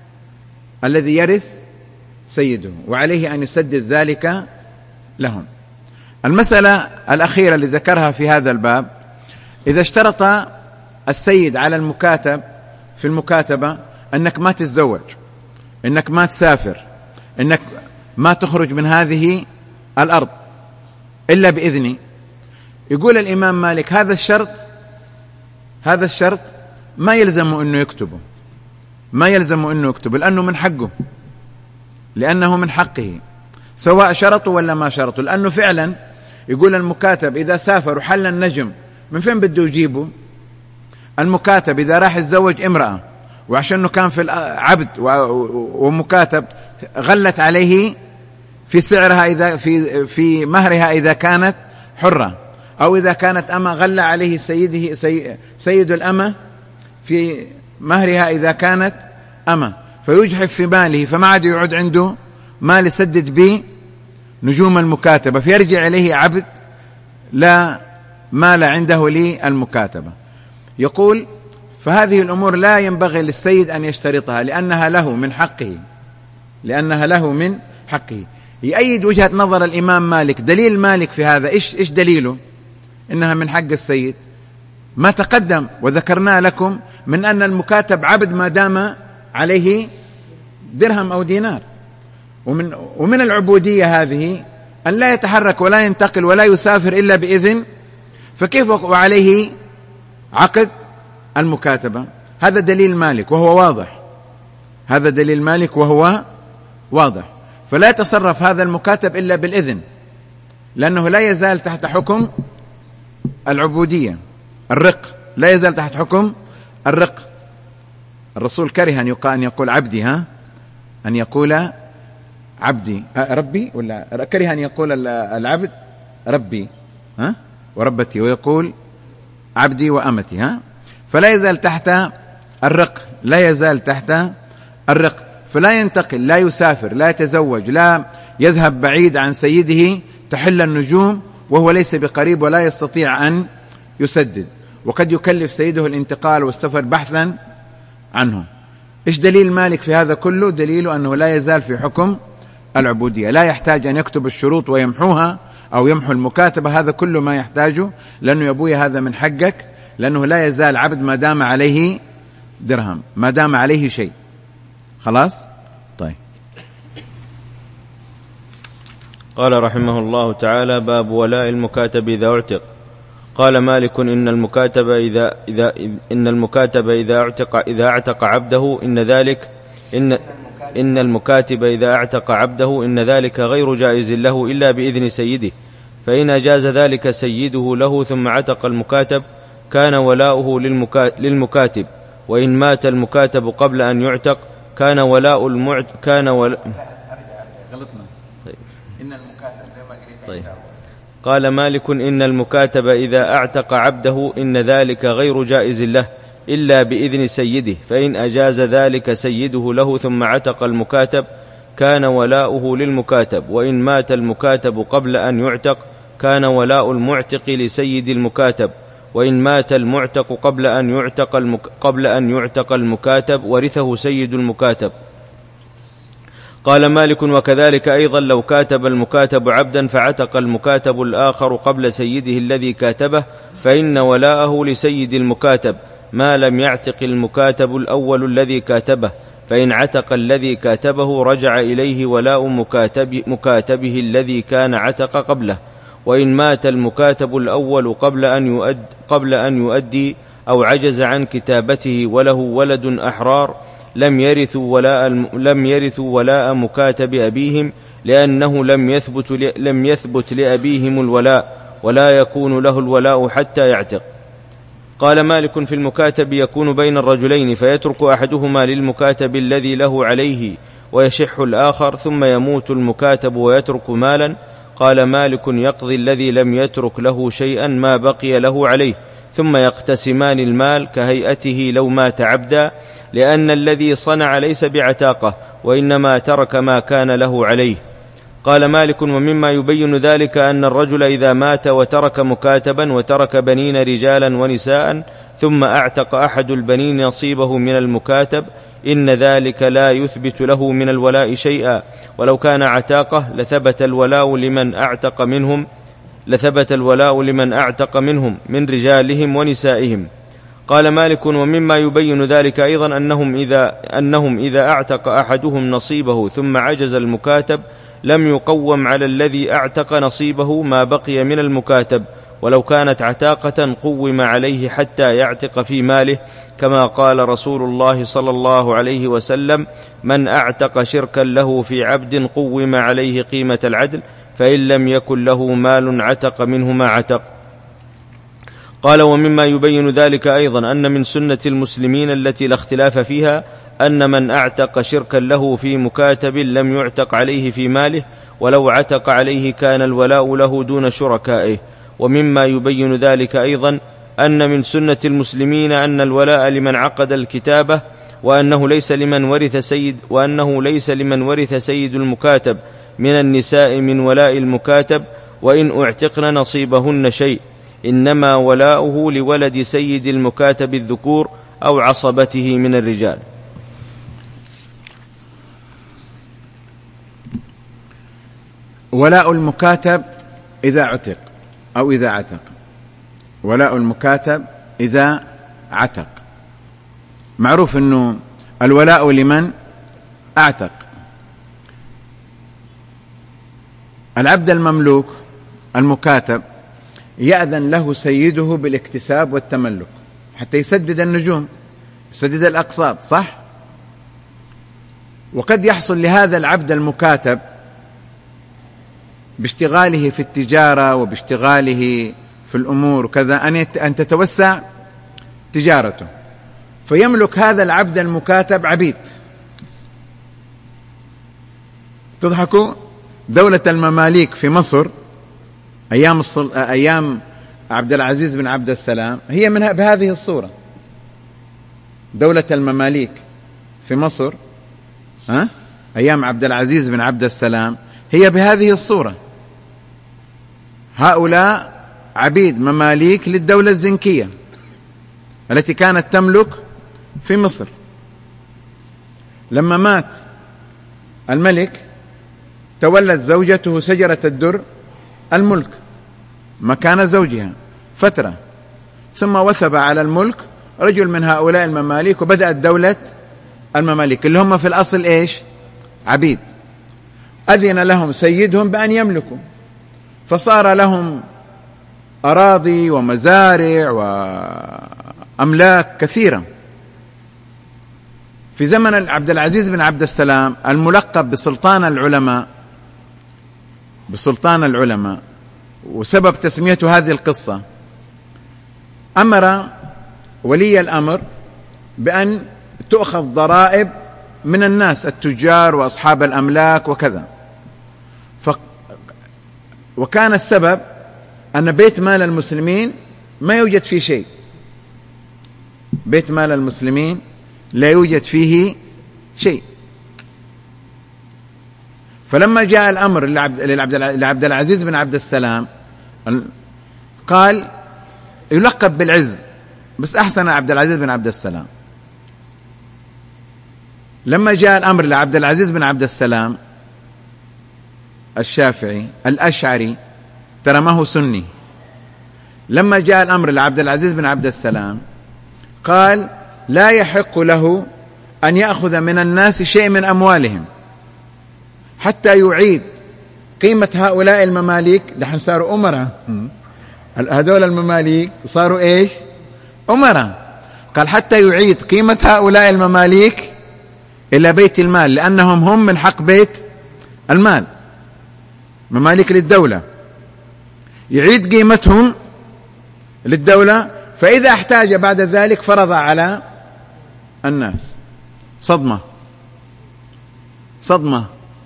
Speaker 1: الذي يرث سيده وعليه أن يسدد ذلك لهم. المسألة الأخيرة اللي ذكرها في هذا الباب، إذا اشترط السيد على المكاتب في المكاتبة أنك ما تتزوج، أنك ما تسافر، أنك ما تخرج من هذه الأرض إلا بإذني، يقول الإمام مالك هذا الشرط هذا الشرط ما يلزم أنه يكتبه ما يلزم أنه يكتبه لأنه من حقه لأنه من حقه سواء شرطوا ولا ما شرطوا، لأنه فعلا يقول المكاتب إذا سافر وحل النجم من فين بده يجيبه؟ المكاتب إذا راح يتزوج امرأة وعشانه كان في العبد ومكاتب غلت عليه في سعرها إذا في في مهرها إذا كانت حرة، أو إذا كانت أمة غلى عليه سيده سي سيد الأمة في مهرها إذا كانت أمة، فيجحف في ماله فما عاد يعود عنده مال يسدد به نجوم المكاتبة، فيرجع إليه عبد لا مال عنده للمكاتبة. يقول فهذه الأمور لا ينبغي للسيد أن يشترطها لأنها له من حقه لأنها له من حقه. يؤيد وجهة نظر الإمام مالك. دليل مالك في هذا إيش إيش دليله؟ إنها من حق السيد ما تقدم وذكرنا لكم من أن المكاتب عبد ما دام عليه درهم أو دينار، ومن ومن العبودية هذه أن لا يتحرك ولا ينتقل ولا يسافر إلا بإذن، فكيف وعليه عقد المكاتبة؟ هذا دليل مالك وهو واضح هذا دليل مالك وهو واضح فلا يتصرف هذا المكاتب إلا بالإذن، لأنه لا يزال تحت حكم العبودية، الرق لا يزال تحت حكم الرق. الرسول كره أن يقال أن يقول عبدي ها أن يقول عبدي ربي، ولا كره أن يقول العبد ربي ها وربتي، ويقول عبدي وأمتي ها، فلا يزال تحت الرق لا يزال تحت الرق فلا ينتقل لا يسافر لا يتزوج لا يذهب بعيد عن سيده تحل النجوم وهو ليس بقريب ولا يستطيع أن يسدد، وقد يكلف سيده الانتقال والسفر بحثا عنه. إيش دليل مالك في هذا كله؟ دليله أنه لا يزال في حكم العبودية، لا يحتاج أن يكتب الشروط ويمحوها أو يمحو المكاتبة، هذا كله ما يحتاجه، لأنه يا أبوي هذا من حقك، لأنه لا يزال عبد ما دام عليه درهم ما دام عليه شيء. خلاص طيب.
Speaker 2: قال رحمه الله تعالى: باب ولاء المكاتب إذا اعتق. قال مالك: إن المكاتب إذا إذا إن المكاتب إذا اعتق إذا اعتق عبده إن ذلك إن إن المكاتب إذا اعتق عبده إن ذلك غير جائز له إلا بإذن سيده، فإن أجاز ذلك سيده له ثم عتق المكاتب كان ولاؤه للمكاتب، وإن مات المكاتب قبل أن يعتق كان ولاء المعت كان ولا غلطنا. طيب. إن المكاتب زي ما قلت. طيب. قال مالك: إن المكاتب إذا اعتق عبده إن ذلك غير جائز له إلا بإذن سيده، فإن أجاز ذلك سيده له ثم عتق المكاتب كان ولاؤه للمكاتب، وإن مات المكاتب قبل أن يعتق كان ولاء المعتق لسيد المكاتب، وإن مات المعتق قبل أن يعتق المك... قبل أن يعتق المكاتب ورثه سيد المكاتب. قال مالك: وكذلك أيضا لو كاتب المكاتب عبدا فعتق المكاتب الآخر قبل سيده الذي كاتبه فإن ولاءه لسيد المكاتب ما لم يعتق المكاتب الأول الذي كاتبه، فإن عتق الذي كاتبه رجع إليه ولاء مكاتب مكاتبه الذي كان عتق قبله، وإن مات المكاتب الأول قبل أن يؤد قبل أن يؤدي أو عجز عن كتابته وله ولد أحرار لم يرثوا ولاء لم يرثوا ولاء مكاتب أبيهم، لأنه لم يثبت لم يثبت لأبيهم الولاء، ولا يكون له الولاء حتى يعتق. قال مالك: في المكاتب يكون بين الرجلين فيترك أحدهما للمكاتب الذي له عليه ويشح الآخر، ثم يموت المكاتب ويترك مالا. قال مالك: يقضي الذي لم يترك له شيئا ما بقي له عليه، ثم يقتسمان المال كهيئته لو مات عبدا، لأن الذي صنع ليس بعتاقة وإنما ترك ما كان له عليه. قال مالك: ومما يبين ذلك أن الرجل إذا مات وترك مكاتبا وترك بنين رجالا ونساء ثم أعتق أحد البنين نصيبه من المكاتب إن ذلك لا يثبت له من الولاء شيئا، ولو كان عتاقة لثبت الولاء لمن أعتق منهم لثبت الولاء لمن أعتق منهم من رجالهم ونسائهم. قال مالك: ومما يبين ذلك أيضا أنهم إذا, أنهم إذا أعتق أحدهم نصيبه ثم عجز المكاتب لم يقوم على الذي أعتق نصيبه ما بقي من المكاتب، ولو كانت عتاقة قوم عليه حتى يعتق في ماله، كما قال رسول الله صلى الله عليه وسلم: من أعتق شركا له في عبد قوم عليه قيمة العدل، فإن لم يكن له مال عتق منه ما عتق. قال: ومما يبين ذلك أيضا أن من سنة المسلمين التي لا اختلاف فيها أن من أعتق شركا له في مكاتب لم يعتق عليه في ماله، ولو عتق عليه كان الولاء له دون شركائه. ومما يبين ذلك أيضا أن من سنة المسلمين أن الولاء لمن عقد الكتابة، وأنه ليس لمن ورث سيد وأنه ليس لمن ورث سيد المكاتب من النساء من ولاء المكاتب وإن اعتقن نصيبهن شيء، إنما ولاؤه لولد سيد المكاتب الذكور أو عصبته من الرجال.
Speaker 1: ولاء المكاتب إذا عتق أو إذا عتق. ولاء المكاتب إذا عتق، معروف أنه الولاء لمن أعتق. العبد المملوك المكاتب يأذن له سيده بالاكتساب والتملك حتى يسدد النجوم، يسدد الأقساط، صح؟ وقد يحصل لهذا العبد المكاتب باشتغاله في التجارة وباشتغاله في الأمور وكذا أن تتوسع تجارته، فيملك هذا العبد المكاتب عبيد. تضحكوا؟ دولة المماليك في مصر أيام الصل... أيام عبد العزيز بن عبد السلام هي منها بهذه الصورة. دولة المماليك في مصر ها؟ أيام عبد العزيز بن عبد السلام هي بهذه الصورة. هؤلاء عبيد مماليك للدولة الزنكية التي كانت تملك في مصر. لما مات الملك تولت زوجته شجرة الدر الملك مكان زوجها فترة، ثم وثب على الملك رجل من هؤلاء المماليك، وبدأت دولة المماليك اللي هم في الأصل إيش؟ عبيد، أذن لهم سيدهم بأن يملكوا، فصار لهم أراضي ومزارع وأملاك كثيرة. في زمن عبد العزيز بن عبد السلام الملقب بسلطان العلماء بسلطان العلماء وسبب تسميته هذه القصة، أمر ولي الأمر بأن تؤخذ ضرائب من الناس التجار وأصحاب الأملاك وكذا. ف... وكان السبب أن بيت مال المسلمين ما يوجد فيه شيء، بيت مال المسلمين لا يوجد فيه شيء. فلما جاء الأمر لعبد العزيز بن عبد السلام قال يلقب بالعز، بس أحسن عبد العزيز بن عبد السلام. لما جاء الأمر لعبد العزيز بن عبد السلام الشافعي الأشعري، ترى ما هو سني، لما جاء الأمر لعبد العزيز بن عبد السلام قال لا يحق له أن يأخذ من الناس شيء من أموالهم حتى يعيد قيمة هؤلاء المماليك. دحين صاروا أمراء، هذول المماليك صاروا إيش؟ أمراء. قال حتى يعيد قيمة هؤلاء المماليك إلى بيت المال، لأنهم هم من حق بيت المال، مماليك للدولة، يعيد قيمتهم للدولة، فإذا احتاج بعد ذلك فرض على الناس. صدمة صدمة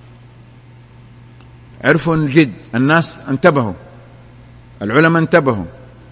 Speaker 1: عرفوا الجد، الناس انتبهوا، العلماء انتبهوا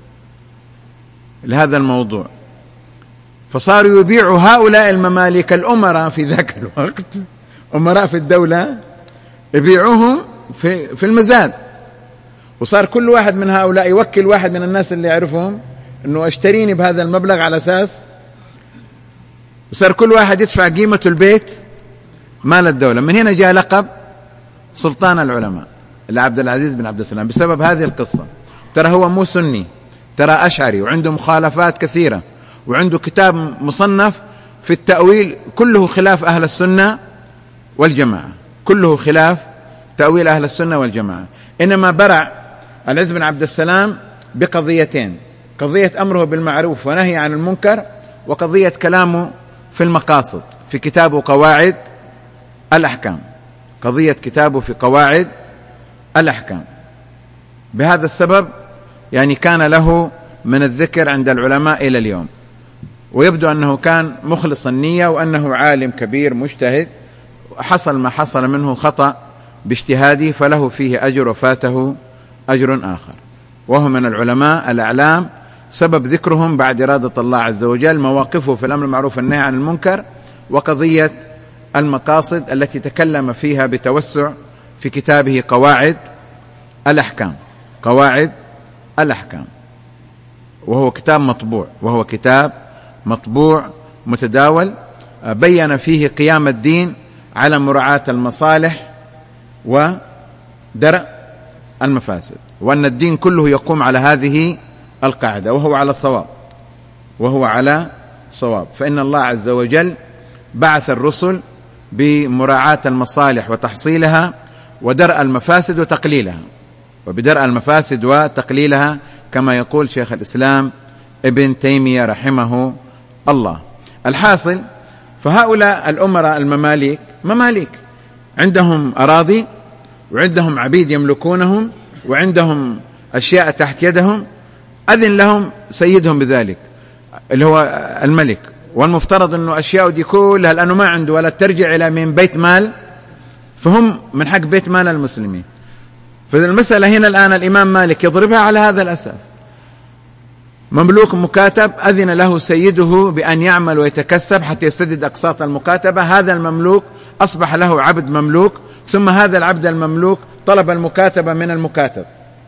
Speaker 1: لهذا الموضوع، فصاروا يبيعوا هؤلاء المماليك الأمراء في ذاك الوقت، أمراء في الدولة، يبيعوهم في, في المزاد. وصار كل واحد من هؤلاء يوكل واحد من الناس اللي يعرفهم أنه اشتريني بهذا المبلغ على أساس، وصار كل واحد يدفع قيمة البيت مال الدولة. من هنا جاء لقب سلطان العلماء لعبد العزيز بن عبد السلام بسبب هذه القصة. ترى هو مو سني، ترى أشعري، وعنده مخالفات كثيرة، وعنده كتاب مصنف في التأويل كله خلاف أهل السنة والجماعة، كله خلاف تأويل أهل السنة والجماعة. إنما برع العز بن عبد السلام بقضيتين: قضية أمره بالمعروف ونهي عن المنكر، وقضية كلامه في المقاصد في كتابه قواعد الأحكام، قضية كتابه في قواعد الأحكام. بهذا السبب يعني كان له من الذكر عند العلماء إلى اليوم، ويبدو أنه كان مخلص النية وأنه عالم كبير مجتهد، حصل ما حصل منه خطأ باجتهاده فله فيه أجر وفاته أجر آخر، وهو من العلماء الأعلام سبب ذكرهم بعد إرادة الله عز وجل مواقفه في الأمر المعروف والنهي عن المنكر، وقضية المقاصد التي تكلم فيها بتوسع في كتابه قواعد الأحكام، قواعد الأحكام، وهو كتاب مطبوع وهو كتاب مطبوع متداول، بين فيه قيام الدين على مراعاة المصالح ودرء المفاسد، وأن الدين كله يقوم على هذه القاعدة، وهو على صواب وهو على صواب. فإن الله عز وجل بعث الرسل بمراعاة المصالح وتحصيلها ودرء المفاسد وتقليلها، وبدرء المفاسد وتقليلها كما يقول شيخ الإسلام ابن تيمية رحمه الله. الحاصل فهؤلاء الأمراء المماليك مماليك، عندهم أراضي وعندهم عبيد يملكونهم وعندهم أشياء تحت يدهم، أذن لهم سيدهم بذلك اللي هو الملك، والمفترض أنه أشياء دي كلها لأنه ما عنده ولا ترجع إلى من بيت مال، فهم من حق بيت مال المسلمين. فالمسألة هنا الآن الإمام مالك يضربها على هذا الأساس: مملوك مكاتب أذن له سيده بأن يعمل ويتكسب حتى يسدد أقساط المكاتبة، هذا المملوك أصبح له عبد مملوك، ثم هذا العبد المملوك طلب المكاتبة من المكاتب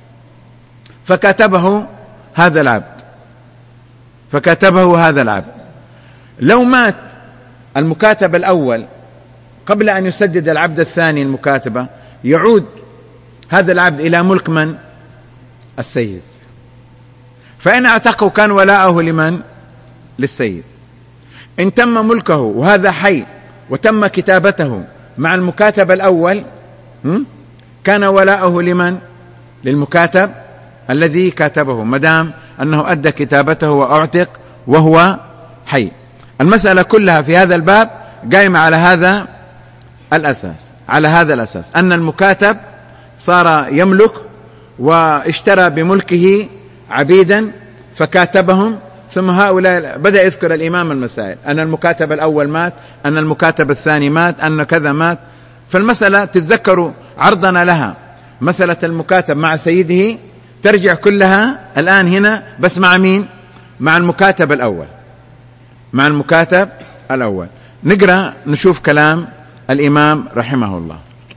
Speaker 1: فكاتبه هذا العبد فكاتبه هذا العبد لو مات المكاتب الأول قبل أن يسدد العبد الثاني المكاتبة، يعود هذا العبد إلى ملك من؟ السيد. فإن اعتقه كان ولاءه لمن؟ للسيد. إن تم ملكه وهذا حي وتم كتابته مع المكاتب الأول كان ولاؤه لمن؟ للمكاتب الذي كاتبه، مدام أنه أدى كتابته وأعتق وهو حي. المسألة كلها في هذا الباب قائمة على هذا الأساس، على هذا الأساس أن المكاتب صار يملك واشترى بملكه عبيدا فكاتبهم، ثم هؤلاء بدأ يذكر الإمام المسائل، أن المكاتب الأول مات، أن المكاتب الثاني مات، أن كذا مات. فالمسألة تتذكروا عرضنا لها مسألة المكاتب مع سيده ترجع كلها الآن هنا، بس مع مين؟ مع المكاتب الأول، مع المكاتب الأول. نقرأ نشوف كلام الإمام رحمه الله.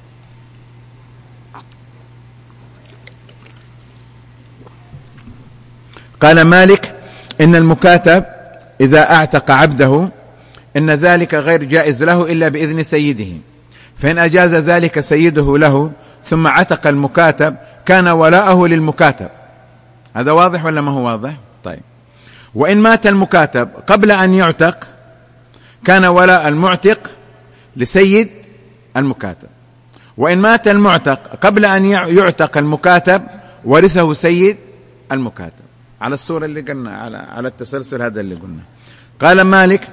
Speaker 1: قال مالك: إن المكاتب إذا أعتق عبده إن ذلك غير جائز له إلا بإذن سيده، فإن أجاز ذلك سيده له ثم عتق المكاتب كان ولاءه للمكاتب. هذا واضح ولا ما هو واضح؟ طيب. وإن مات المكاتب قبل أن يعتق كان ولاء المعتق لسيد المكاتب، وإن مات المعتق قبل أن يعتق المكاتب ورثه سيد المكاتب، على الصورة اللي قلنا، على على التسلسل هذا اللي قلنا. قال مالك: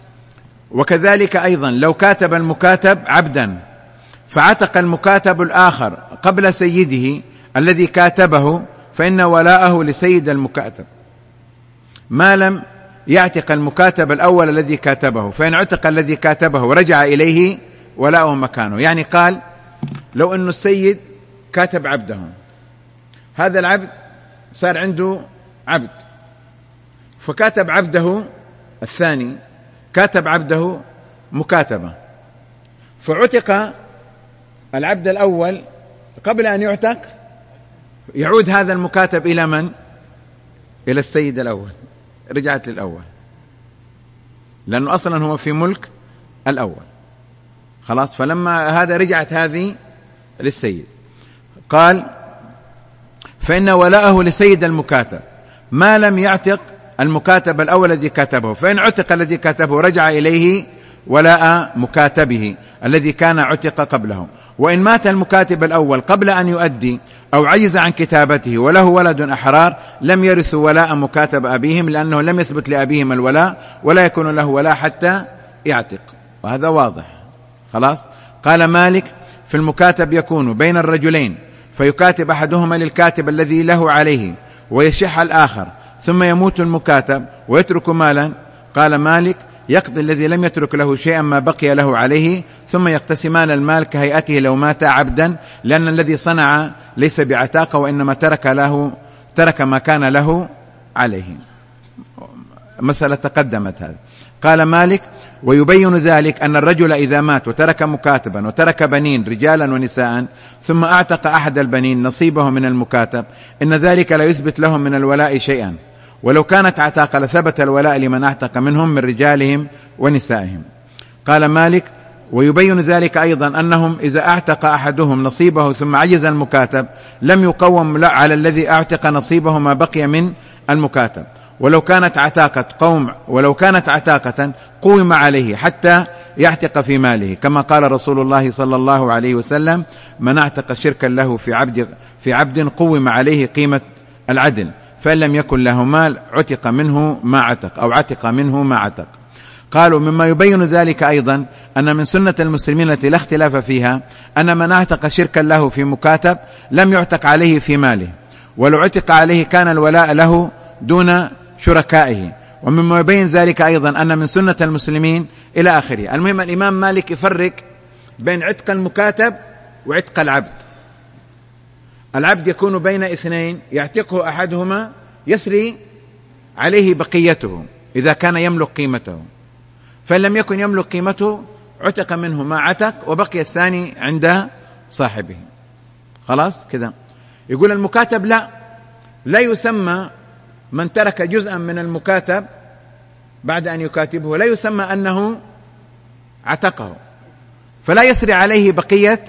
Speaker 1: وكذلك أيضا لو كاتب المكاتب عبدا فعتق المكاتب الآخر قبل سيده الذي كاتبه فإن ولاءه لسيد المكاتب ما لم يعتق المكاتب الأول الذي كاتبه، فإن عتق الذي كاتبه ورجع إليه ولاءه مكانه. يعني قال لو أن السيد كاتب عبده، هذا العبد صار عنده عبد، فكاتب عبده الثاني، كاتب عبده مكاتبة، فعتق العبد الأول قبل أن يعتق، يعود هذا المكاتب إلى من؟ إلى السيد الأول، رجعت للأول، لأنه أصلا هو في ملك الأول، خلاص. فلما هذا رجعت هذه للسيد. قال: فإن ولاءه لسيد المكاتب ما لم يعتق المكاتب الأول الذي كاتبه، فإن عتق الذي كاتبه رجع إليه ولاء مكاتبه الذي كان عتق قبله. وإن مات المكاتب الأول قبل أن يؤدي أو عجز عن كتابته وله ولد أحرار لم يرثوا ولاء مكاتب أبيهم، لأنه لم يثبت لأبيهم الولاء ولا يكون له ولاء حتى يعتق، وهذا واضح، خلاص. قال مالك: في المكاتب يكون بين الرجلين فيكاتب أحدهما للكاتب الذي له عليه ويشح الآخر، ثم يموت المكاتب ويترك مالا. قال مالك: يقضي الذي لم يترك له شيئا ما بقي له عليه، ثم يقتسمان المال كهيئته لو مات عبدا، لأن الذي صنع ليس بعتاقة وإنما ترك له ترك ما كان له عليه. مسألة تقدمت هذا. قال مالك: ويبين ذلك أن الرجل إذا مات وترك مكاتبا وترك بنين رجالا ونساء ثم أعتق أحد البنين نصيبه من المكاتب إن ذلك لا يثبت لهم من الولاء شيئا، ولو كانت عتاقة لثبت الولاء لمن أعتق منهم من رجالهم ونسائهم. قال مالك: ويبين ذلك أيضا أنهم إذا أعتق أحدهم نصيبه ثم عجز المكاتب لم يقوم على الذي أعتق نصيبه ما بقي من المكاتب، ولو كانت عتاقة قوم ولو كانت عتاقة قوم عليه حتى يعتق في ماله، كما قال رسول الله صلى الله عليه وسلم: من اعتق شركا له في عبد في عبد قوم عليه قيمة العدل، فإن لم يكن له مال عتق منه ما عتق أو عتق منه ما عتق. قالوا: مما يبين ذلك أيضا أن من سنة المسلمين التي لا اختلاف فيها أن من اعتق شركا له في مكاتب لم يعتق عليه في ماله، ولو عتق عليه كان الولاء له دون شركائه. ومما يبين ذلك أيضا أن من سنة المسلمين إلى آخره. المهم الإمام مالك يفرق بين عتق المكاتب وعتق العبد. العبد يكون بين اثنين يعتقه أحدهما يسري عليه بقيته إذا كان يملك قيمته، فإن لم يكن يملك قيمته عتق منه ما عتق وبقي الثاني عند صاحبه، خلاص كذا. يقول المكاتب لا لا يسمى من ترك جزءا من المكاتب بعد أن يكاتبه لا يسمى أنه عتقه، فلا يسري عليه بقية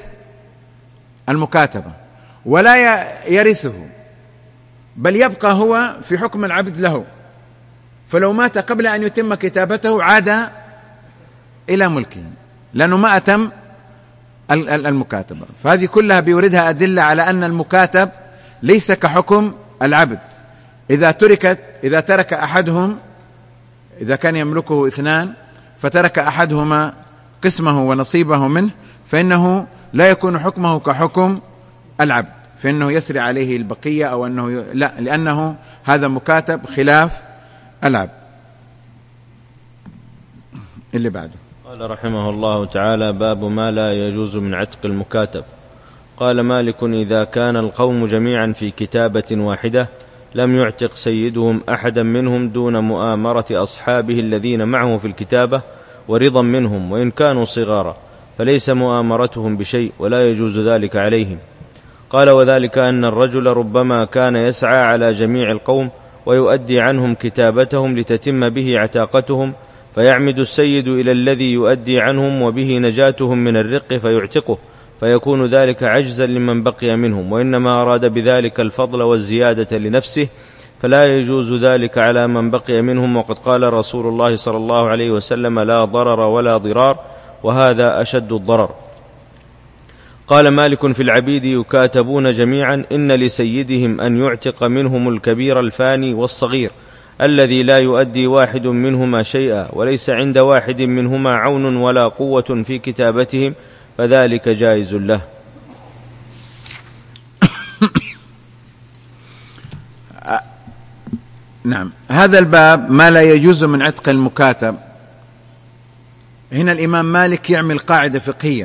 Speaker 1: المكاتبة ولا يرثه، بل يبقى هو في حكم العبد له، فلو مات قبل أن يتم كتابته عاد إلى ملكه، لأنه ما أتم المكاتبة. فهذه كلها بيوردها أدلة على أن المكاتب ليس كحكم العبد. إذا تركت إذا ترك أحدهم، إذا كان يملكه اثنان فترك أحدهما قسمه ونصيبه منه، فإنه لا يكون حكمه كحكم العبد، فإنه يسري عليه البقية أو أنه ي... لا، لأنه هذا مكاتب خلاف العبد. اللي بعده
Speaker 2: قال رحمه الله تعالى: باب ما لا يجوز من عتق المكاتب. قال مالك: إذا كان القوم جميعا في كتابة واحدة لم يعتق سيدهم أحدا منهم دون مؤامرة أصحابه الذين معه في الكتابة ورضا منهم وإن كانوا صغارا، فليس مؤامرتهم بشيء ولا يجوز ذلك عليهم. قال: وذلك أن الرجل ربما كان يسعى على جميع القوم ويؤدي عنهم كتابتهم لتتم به عتاقتهم، فيعمد السيد إلى الذي يؤدي عنهم وبه نجاتهم من الرق فيعتقه، فيكون ذلك عجزا لمن بقي منهم، وإنما أراد بذلك الفضل والزيادة لنفسه، فلا يجوز ذلك على من بقي منهم. وقد قال رسول الله صلى الله عليه وسلم: لا ضرر ولا ضرار، وهذا أشد الضرر. قال مالك: في العبيد يكاتبون جميعا إن لسيدهم أن يعتق منهم الكبير الفاني والصغير الذي لا يؤدي واحد منهما شيئا، وليس عند واحد منهما عون ولا قوة في كتابتهم، فذلك جائز له.
Speaker 1: نعم، هذا الباب ما لا يجوز من عتق المكاتب. هنا الإمام مالك يعمل قاعدة فقهية.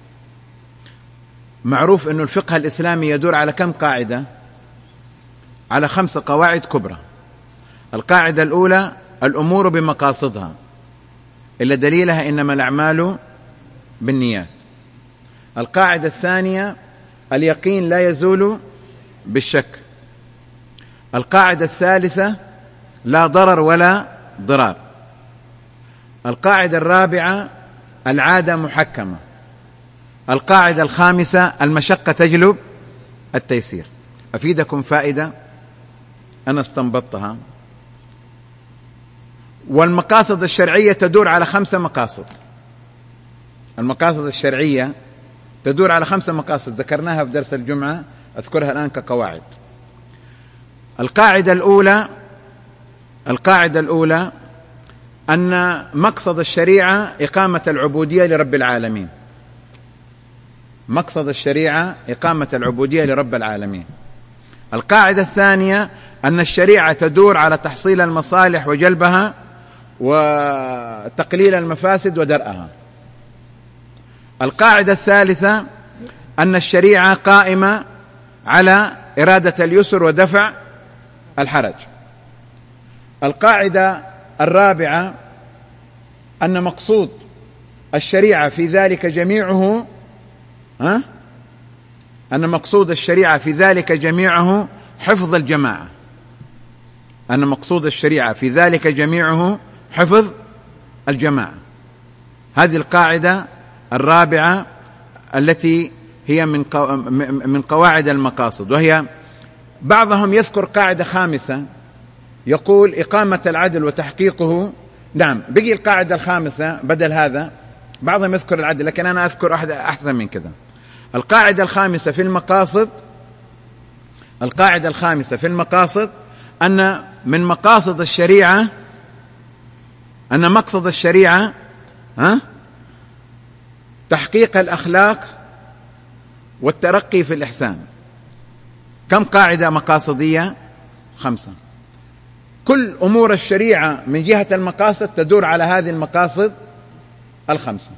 Speaker 1: معروف أن الفقه الإسلامي يدور على كم قاعدة؟ على خمس قواعد كبرى. القاعدة الأولى: الأمور بمقاصدها، إلا دليلها إنما الأعمال بالنيات. القاعدة الثانية: اليقين لا يزول بالشك. القاعدة الثالثة: لا ضرر ولا ضرار. القاعدة الرابعة: العادة محكمة. القاعدة الخامسة: المشقة تجلب التيسير. أفيدكم فائدة أنا استنبطتها. والمقاصد الشرعية تدور على خمسة مقاصد. المقاصد الشرعية تدور على خمسة مقاصد ذكرناها في درس الجمعة، أذكرها الآن كقواعد. القاعدة الأولى القاعدة الأولى أن مقصد الشريعة إقامة العبودية لرب العالمين. مقصد الشريعة إقامة العبودية لرب العالمين. القاعدة الثانية أن الشريعة تدور على تحصيل المصالح وجلبها وتقليل المفاسد ودرءها. القاعدة الثالثة أن الشريعة قائمة على إرادة اليسر ودفع الحرج. القاعدة الرابعة أن مقصود الشريعة في ذلك جميعه ها؟ أن مقصود الشريعة في ذلك جميعه حفظ الجماعة. أن مقصود الشريعة في ذلك جميعه حفظ الجماعة. هذه القاعدة الرابعة التي هي من من قواعد المقاصد. وهي بعضهم يذكر قاعدة خامسة يقول إقامة العدل وتحقيقه. نعم، بقي القاعدة الخامسة بدل هذا. بعضهم يذكر العدل، لكن أنا أذكر أحد أحسن من كذا. القاعدة الخامسة في المقاصد القاعدة الخامسة في المقاصد أن من مقاصد الشريعة أن مقصد الشريعة ها تحقيق الأخلاق والترقي في الإحسان. كم قاعدة مقاصدية؟ خمسة. كل أمور الشريعة من جهة المقاصد تدور على هذه المقاصد الخمسة.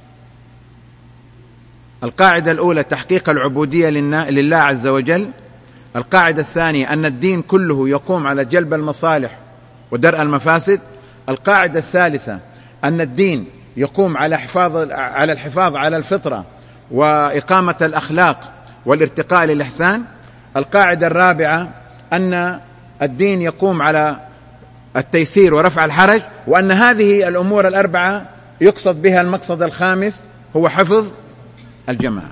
Speaker 1: القاعدة الأولى تحقيق العبودية لله عز وجل. القاعدة الثانية أن الدين كله يقوم على جلب المصالح ودرء المفاسد. القاعدة الثالثة أن الدين يقوم على حفاظ على الحفاظ على الفطرة وإقامة الأخلاق والارتقاء للإحسان. القاعدة الرابعة أن الدين يقوم على التيسير ورفع الحرج، وأن هذه الأمور الأربعة يقصد بها المقصد الخامس هو حفظ الجماعة.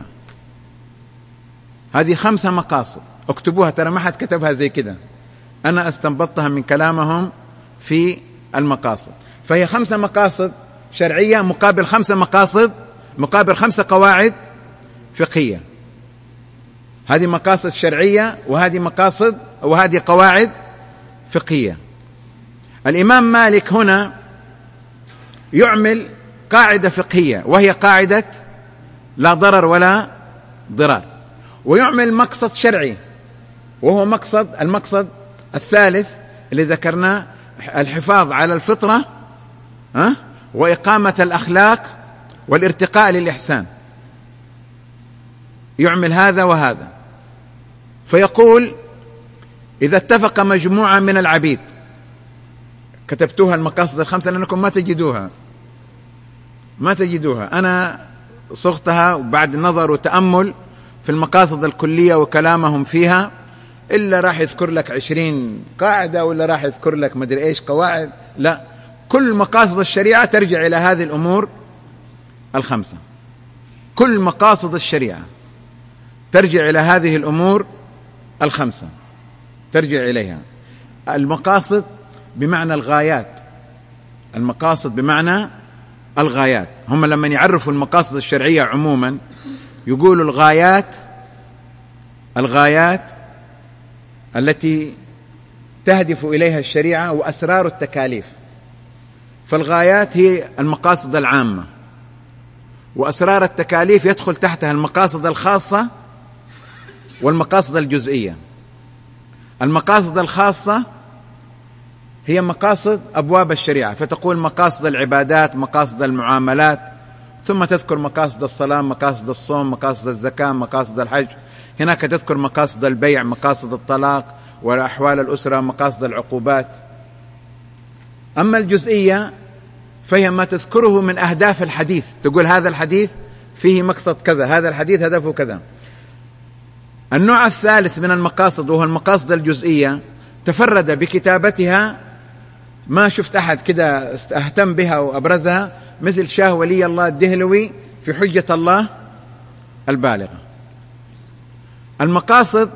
Speaker 1: هذه خمسة مقاصد، اكتبوها، ترى ما حد كتبها زي كده، أنا استنبطتها من كلامهم في المقاصد. فهي خمسة مقاصد شرعية مقابل خمسة مقاصد مقابل خمسة قواعد فقهية، هذه مقاصد شرعية وهذه مقاصد وهذه قواعد فقهية. الإمام مالك هنا يعمل قاعدة فقهية وهي قاعدة لا ضرر ولا ضرار، ويعمل مقصد شرعي وهو مقصد المقصد الثالث اللي ذكرناه، الحفاظ على الفطرة ها وإقامة الأخلاق والارتقاء للإحسان. يعمل هذا وهذا، فيقول إذا اتفق مجموعة من العبيد، كتبتوها المقاصد الخمسة لأنكم ما تجدوها ما تجدوها أنا صغتها وبعد نظر وتأمل في المقاصد الكلية وكلامهم فيها، إلا راح يذكر لك عشرين قاعدة ولا راح يذكر لك مدري إيش قواعد. لا، كل مقاصد الشريعة ترجع إلى هذه الأمور الخمسة، كل مقاصد الشريعة ترجع إلى هذه الأمور الخمسة، ترجع إليها. المقاصد بمعنى الغايات، المقاصد بمعنى الغايات. هم لما يعرفوا المقاصد الشرعية عموما يقولوا الغايات الغايات التي تهدف إليها الشريعة وأسرار التكاليف. فالغايات هي المقاصد العامة، وأسرار التكاليف يدخل تحتها المقاصد الخاصة والمقاصد الجزئية. المقاصد الخاصة هي مقاصد أبواب الشريعة، فتقول مقاصد العبادات، مقاصد المعاملات، ثم تذكر مقاصد الصلاة، مقاصد الصوم، مقاصد الزكاة، مقاصد الحج. هناك تذكر مقاصد البيع، مقاصد الطلاق وأحوال الأسرة، مقاصد العقوبات. أما الجزئية فهي ما تذكره من أهداف الحديث، تقول هذا الحديث فيه مقصد كذا، هذا الحديث هدفه كذا. النوع الثالث من المقاصد وهو المقاصد الجزئية تفرد بكتابتها، ما شفت أحد كده اهتم بها وأبرزها مثل شاه ولي الله الدهلوي في حجة الله البالغة. المقاصد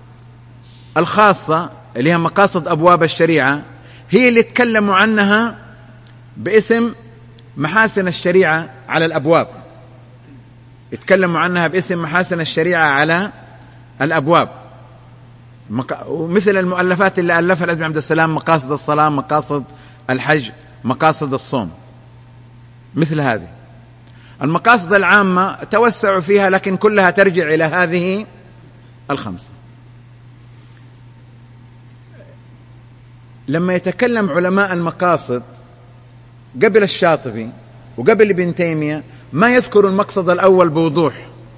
Speaker 1: الخاصة اللي هي مقاصد أبواب الشريعة هي اللي تكلموا عنها باسم محاسن الشريعة على الأبواب، يتكلموا عنها باسم محاسن الشريعة على الأبواب، ومثل المؤلفات اللي ألفها الأزمي عبد السلام، مقاصد الصلاة، مقاصد الحج، مقاصد الصوم، مثل هذه. المقاصد العامة توسعوا فيها لكن كلها ترجع إلى هذه الخمسة. لما يتكلم علماء المقاصد قبل الشاطبي وقبل ابن تيمية ما يذكر المقصد الأول بوضوح،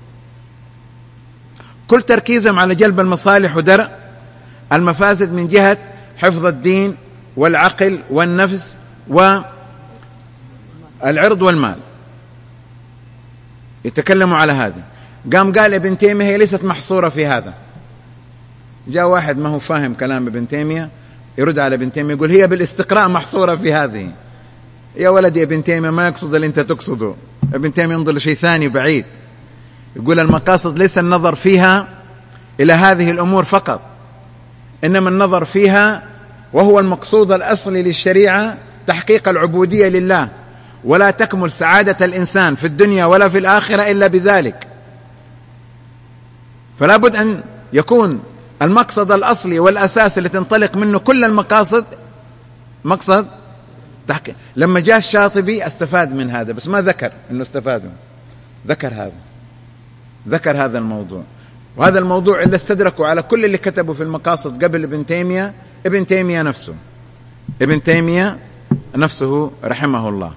Speaker 1: كل تركيزهم على جلب المصالح ودرء المفاسد من جهة حفظ الدين والعقل والنفس والعرض والمال، يتكلموا على هذا. قام قال ابن تيمية هي ليست محصورة في هذا. جاء واحد ما هو فاهم كلام ابن تيمية يرد على ابن تيمية يقول هي بالاستقراء محصورة في هذه. يا ولدي ابن تيمية ما يقصد اللي انت تقصده، ابن تيمية ينظر لشيء ثاني بعيد. يقول المقاصد ليس النظر فيها إلى هذه الأمور فقط، إنما النظر فيها وهو المقصود الأصلي للشريعة تحقيق العبودية لله، ولا تكمل سعادة الإنسان في الدنيا ولا في الآخرة إلا بذلك. فلا بد أن يكون المقصد الأصلي والأساس اللي تنطلق منه كل المقاصد مقصد تحقيق. لما جاء الشاطبي استفاد من هذا بس ما ذكر أنه استفاده، ذكر هذا ذكر هذا الموضوع، وهذا الموضوع اللي استدركوا على كل اللي كتبوا في المقاصد قبل ابن تيمية ابن تيمية نفسه ابن تيمية نفسه رحمه الله.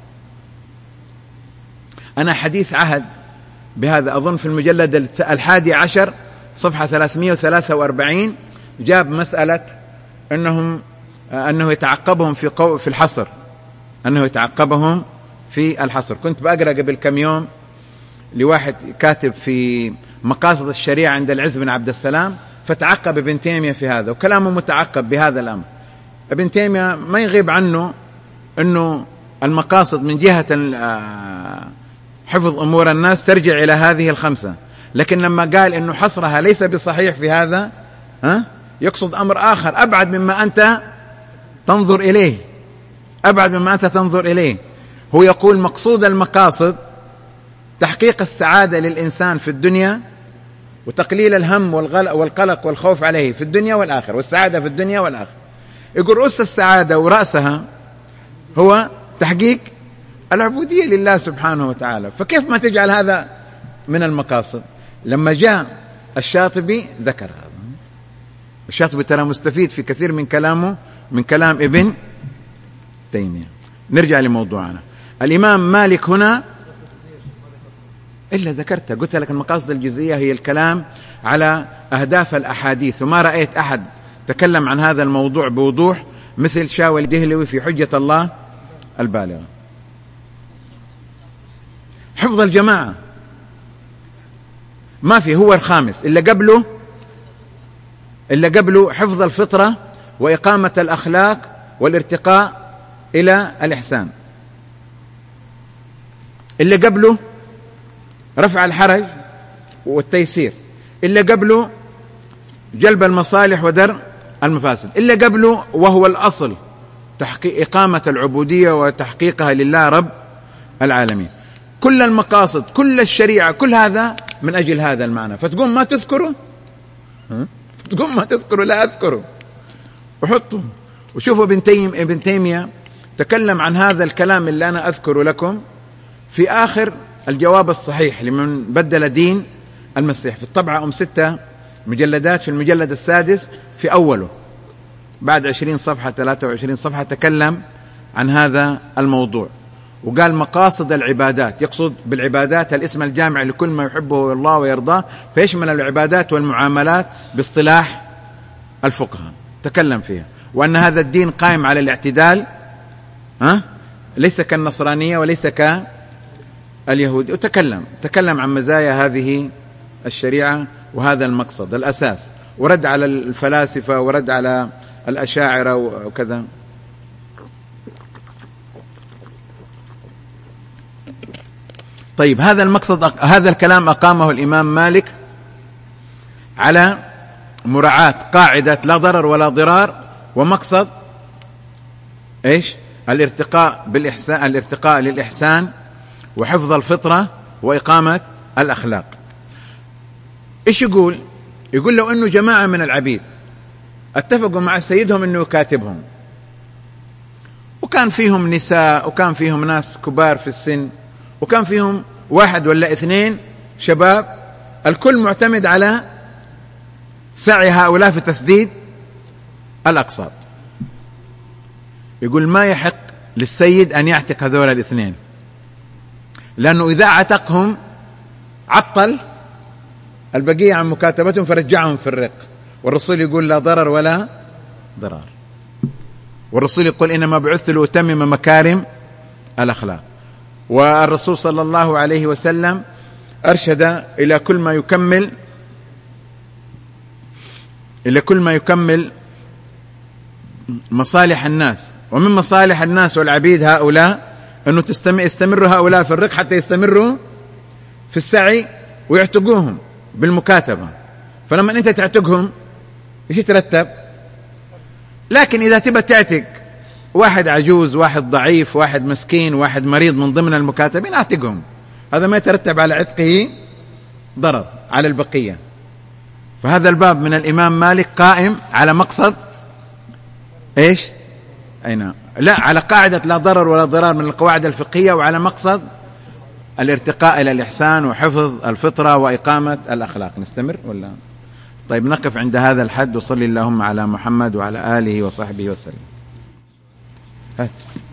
Speaker 1: أنا حديث عهد بهذا، أظن في المجلد الحادي عشر صفحة ثلاثمائة وثلاثة وأربعين جاب مسألة أنهم أنه يتعقبهم في قو في الحصر أنه يتعقبهم في الحصر. كنت بقرأ قبل كم يوم لواحد كاتب في مقاصد الشريعة عند العز بن عبد السلام، فتعقب ابن تيمية في هذا، وكلامه متعقب بهذا الأمر. ابن تيمية ما يغيب عنه أنه المقاصد من جهة حفظ أمور الناس ترجع إلى هذه الخمسة، لكن لما قال أنه حصرها ليس بصحيح في هذا، ها يقصد أمر آخر أبعد مما أنت تنظر إليه، أبعد مما أنت تنظر إليه. هو يقول مقصود المقاصد تحقيق السعادة للإنسان في الدنيا وتقليل الهم والقلق والخوف عليه في الدنيا والآخرة، والسعادة في الدنيا والآخرة. يقول رؤوس السعادة ورأسها هو تحقيق العبودية لله سبحانه وتعالى. فكيف ما تجعل هذا من المقاصد؟ لما جاء الشاطبي ذكر هذا. الشاطبي ترى مستفيد في كثير من كلامه من كلام ابن تيمية. نرجع لموضوعنا. الإمام مالك هنا إلا ذكرتها، قلت لك المقاصد الجزئية هي الكلام على أهداف الأحاديث، وما رأيت أحد تكلم عن هذا الموضوع بوضوح مثل شاوي الدهلوي في حجة الله البالغة. حفظ الجماعة ما في، هو الخامس. إلا قبله إلا قبله حفظ الفطرة وإقامة الأخلاق والارتقاء إلى الإحسان. إلا قبله رفع الحرج والتيسير. إلا قبله جلب المصالح ودرء المفاسد. إلا قبله وهو الأصل تحقيق إقامة العبودية وتحقيقها لله رب العالمين. كل المقاصد، كل الشريعة، كل هذا من أجل هذا المعنى. فتقوم ما تذكره، تقوم ما تذكره، لا أذكره وحطه. وشوفوا ابن تيم ابن تيمية تكلم عن هذا الكلام اللي أنا أذكره لكم في آخر الجواب الصحيح لمن بدل دين المسيح، في الطبعة أم ستة مجلدات، في المجلد السادس في أوله بعد عشرين صفحة ثلاثة وعشرين صفحة تكلم عن هذا الموضوع، وقال مقاصد العبادات. يقصد بالعبادات الاسم الجامع لكل ما يحبه الله ويرضاه، فيشمل العبادات والمعاملات باصطلاح الفقهاء. تكلم فيها، وأن هذا الدين قائم على الاعتدال، ها ليس كالنصرانية وليس كاليهود. وتكلم تكلم عن مزايا هذه الشريعة وهذا المقصد الأساس، ورد على الفلاسفة ورد على الأشاعرة وكذا. طيب هذا المقصد، هذا الكلام أقامه الإمام مالك على مراعاة قاعدة لا ضرر ولا ضرار، ومقصد إيش؟ الارتقاء بالإحسان، الارتقاء للإحسان وحفظ الفطرة وإقامة الأخلاق. إيش يقول؟ يقول لو أنه جماعة من العبيد اتفقوا مع سيدهم أنه يكاتبهم، وكان فيهم نساء وكان فيهم ناس كبار في السن وكان فيهم واحد ولا اثنين شباب، الكل معتمد على سعي هؤلاء في تسديد الأقساط. يقول ما يحق للسيد أن يعتق هذول الاثنين، لأنه إذا عتقهم عطل البقية عن مكاتبتهم فرجعهم في الرق. والرسول يقول لا ضرر ولا ضرار، والرسول يقول إنما بعثت لأتمم مكارم الأخلاق. والرسول صلى الله عليه وسلم أرشد إلى كل ما يكمل إلى كل ما يكمل مصالح الناس، ومن مصالح الناس والعبيد هؤلاء أنه يستمروا هؤلاء في الرق حتى يستمروا في السعي ويعتقوهم بالمكاتبة. فلما أنت تعتقهم إيش يترتب؟ لكن إذا تبى تعتق واحد عجوز، واحد ضعيف، واحد مسكين، واحد مريض من ضمن المكاتبين، أعتقهم، هذا ما يترتب على عتقه ضرر على البقية. فهذا الباب من الإمام مالك قائم على مقصد إيش؟ أي نعم، لا، على قاعدة لا ضرر ولا ضرار من القواعد الفقهية، وعلى مقصد الارتقاء إلى الإحسان وحفظ الفطرة وإقامة الأخلاق. نستمر ولا؟ طيب نقف عند هذا الحد، وصلي اللهم على محمد وعلى آله وصحبه وسلم. هات.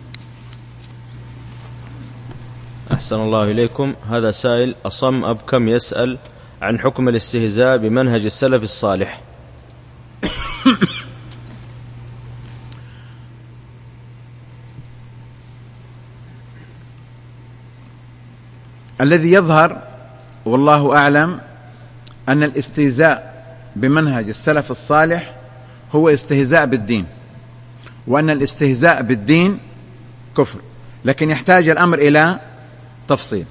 Speaker 2: أحسن الله إليكم. هذا سائل أصم أبكم يسأل عن حكم الاستهزاء بمنهج السلف الصالح.
Speaker 1: الذي يظهر والله أعلم أن الاستهزاء بمنهج السلف الصالح هو استهزاء بالدين، وأن الاستهزاء بالدين كفر، لكن يحتاج الأمر إلى تفصيل.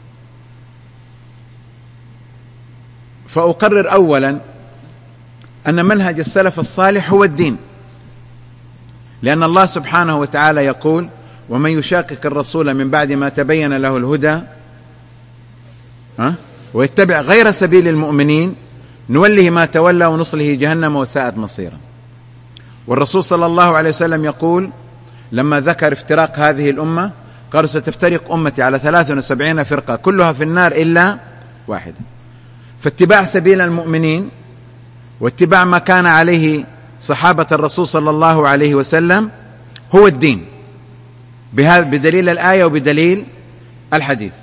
Speaker 1: فأقرر أولا أن منهج السلف الصالح هو الدين، لأن الله سبحانه وتعالى يقول ومن يشاقق الرسول من بعد ما تبين له الهدى أه؟ ويتبع غير سبيل المؤمنين نوله ما تولى ونصله جهنم وساءت مصيرا. والرسول صلى الله عليه وسلم يقول لما ذكر افتراق هذه الأمة قال ستفترق أمتي على ثلاث وسبعين فرقة كلها في النار إلا واحدة. فاتباع سبيل المؤمنين واتباع ما كان عليه صحابة الرسول صلى الله عليه وسلم هو الدين، بهذا بدليل الآية وبدليل الحديث.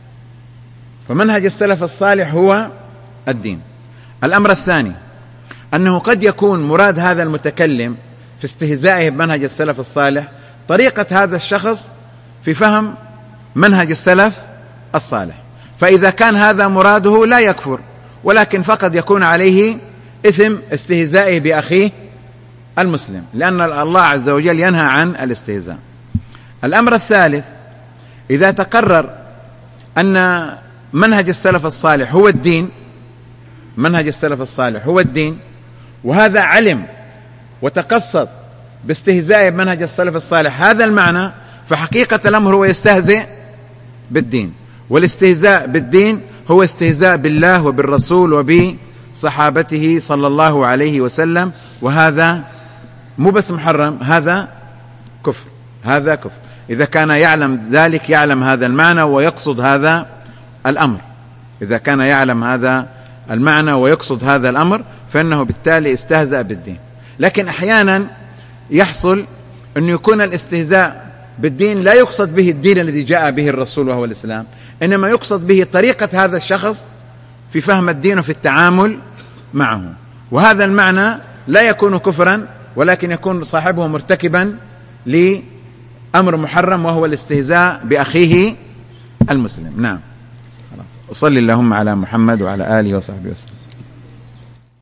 Speaker 1: فمنهج السلف الصالح هو الدين. الأمر الثاني أنه قد يكون مراد هذا المتكلم في استهزائه بمنهج السلف الصالح طريقة هذا الشخص في فهم منهج السلف الصالح، فإذا كان هذا مراده لا يكفر، ولكن فقد يكون عليه إثم استهزائه بأخيه المسلم، لأن الله عز وجل ينهى عن الاستهزاء. الأمر الثالث إذا تقرر أن منهج السلف الصالح هو الدين، منهج السلف الصالح هو الدين، وهذا علم وتقصد باستهزائه بمنهج السلف الصالح هذا المعنى، فحقيقة الأمر هو يستهزئ بالدين، والاستهزاء بالدين هو استهزاء بالله وبالرسول وبصحابته صلى الله عليه وسلم، وهذا مو بس محرم، هذا كفر، هذا كفر إذا كان يعلم ذلك، يعلم هذا المعنى ويقصد هذا الأمر. إذا كان يعلم هذا المعنى ويقصد هذا الأمر فإنه بالتالي استهزأ بالدين. لكن أحيانا يحصل أن يكون الاستهزاء بالدين لا يقصد به الدين الذي جاء به الرسول وهو الإسلام، إنما يقصد به طريقة هذا الشخص في فهم الدين وفي التعامل معه، وهذا المعنى لا يكون كفرا، ولكن يكون صاحبه مرتكبا لأمر محرم وهو الاستهزاء بأخيه المسلم. نعم. أصلي اللهم على محمد وعلى آله وصحبه وسلم.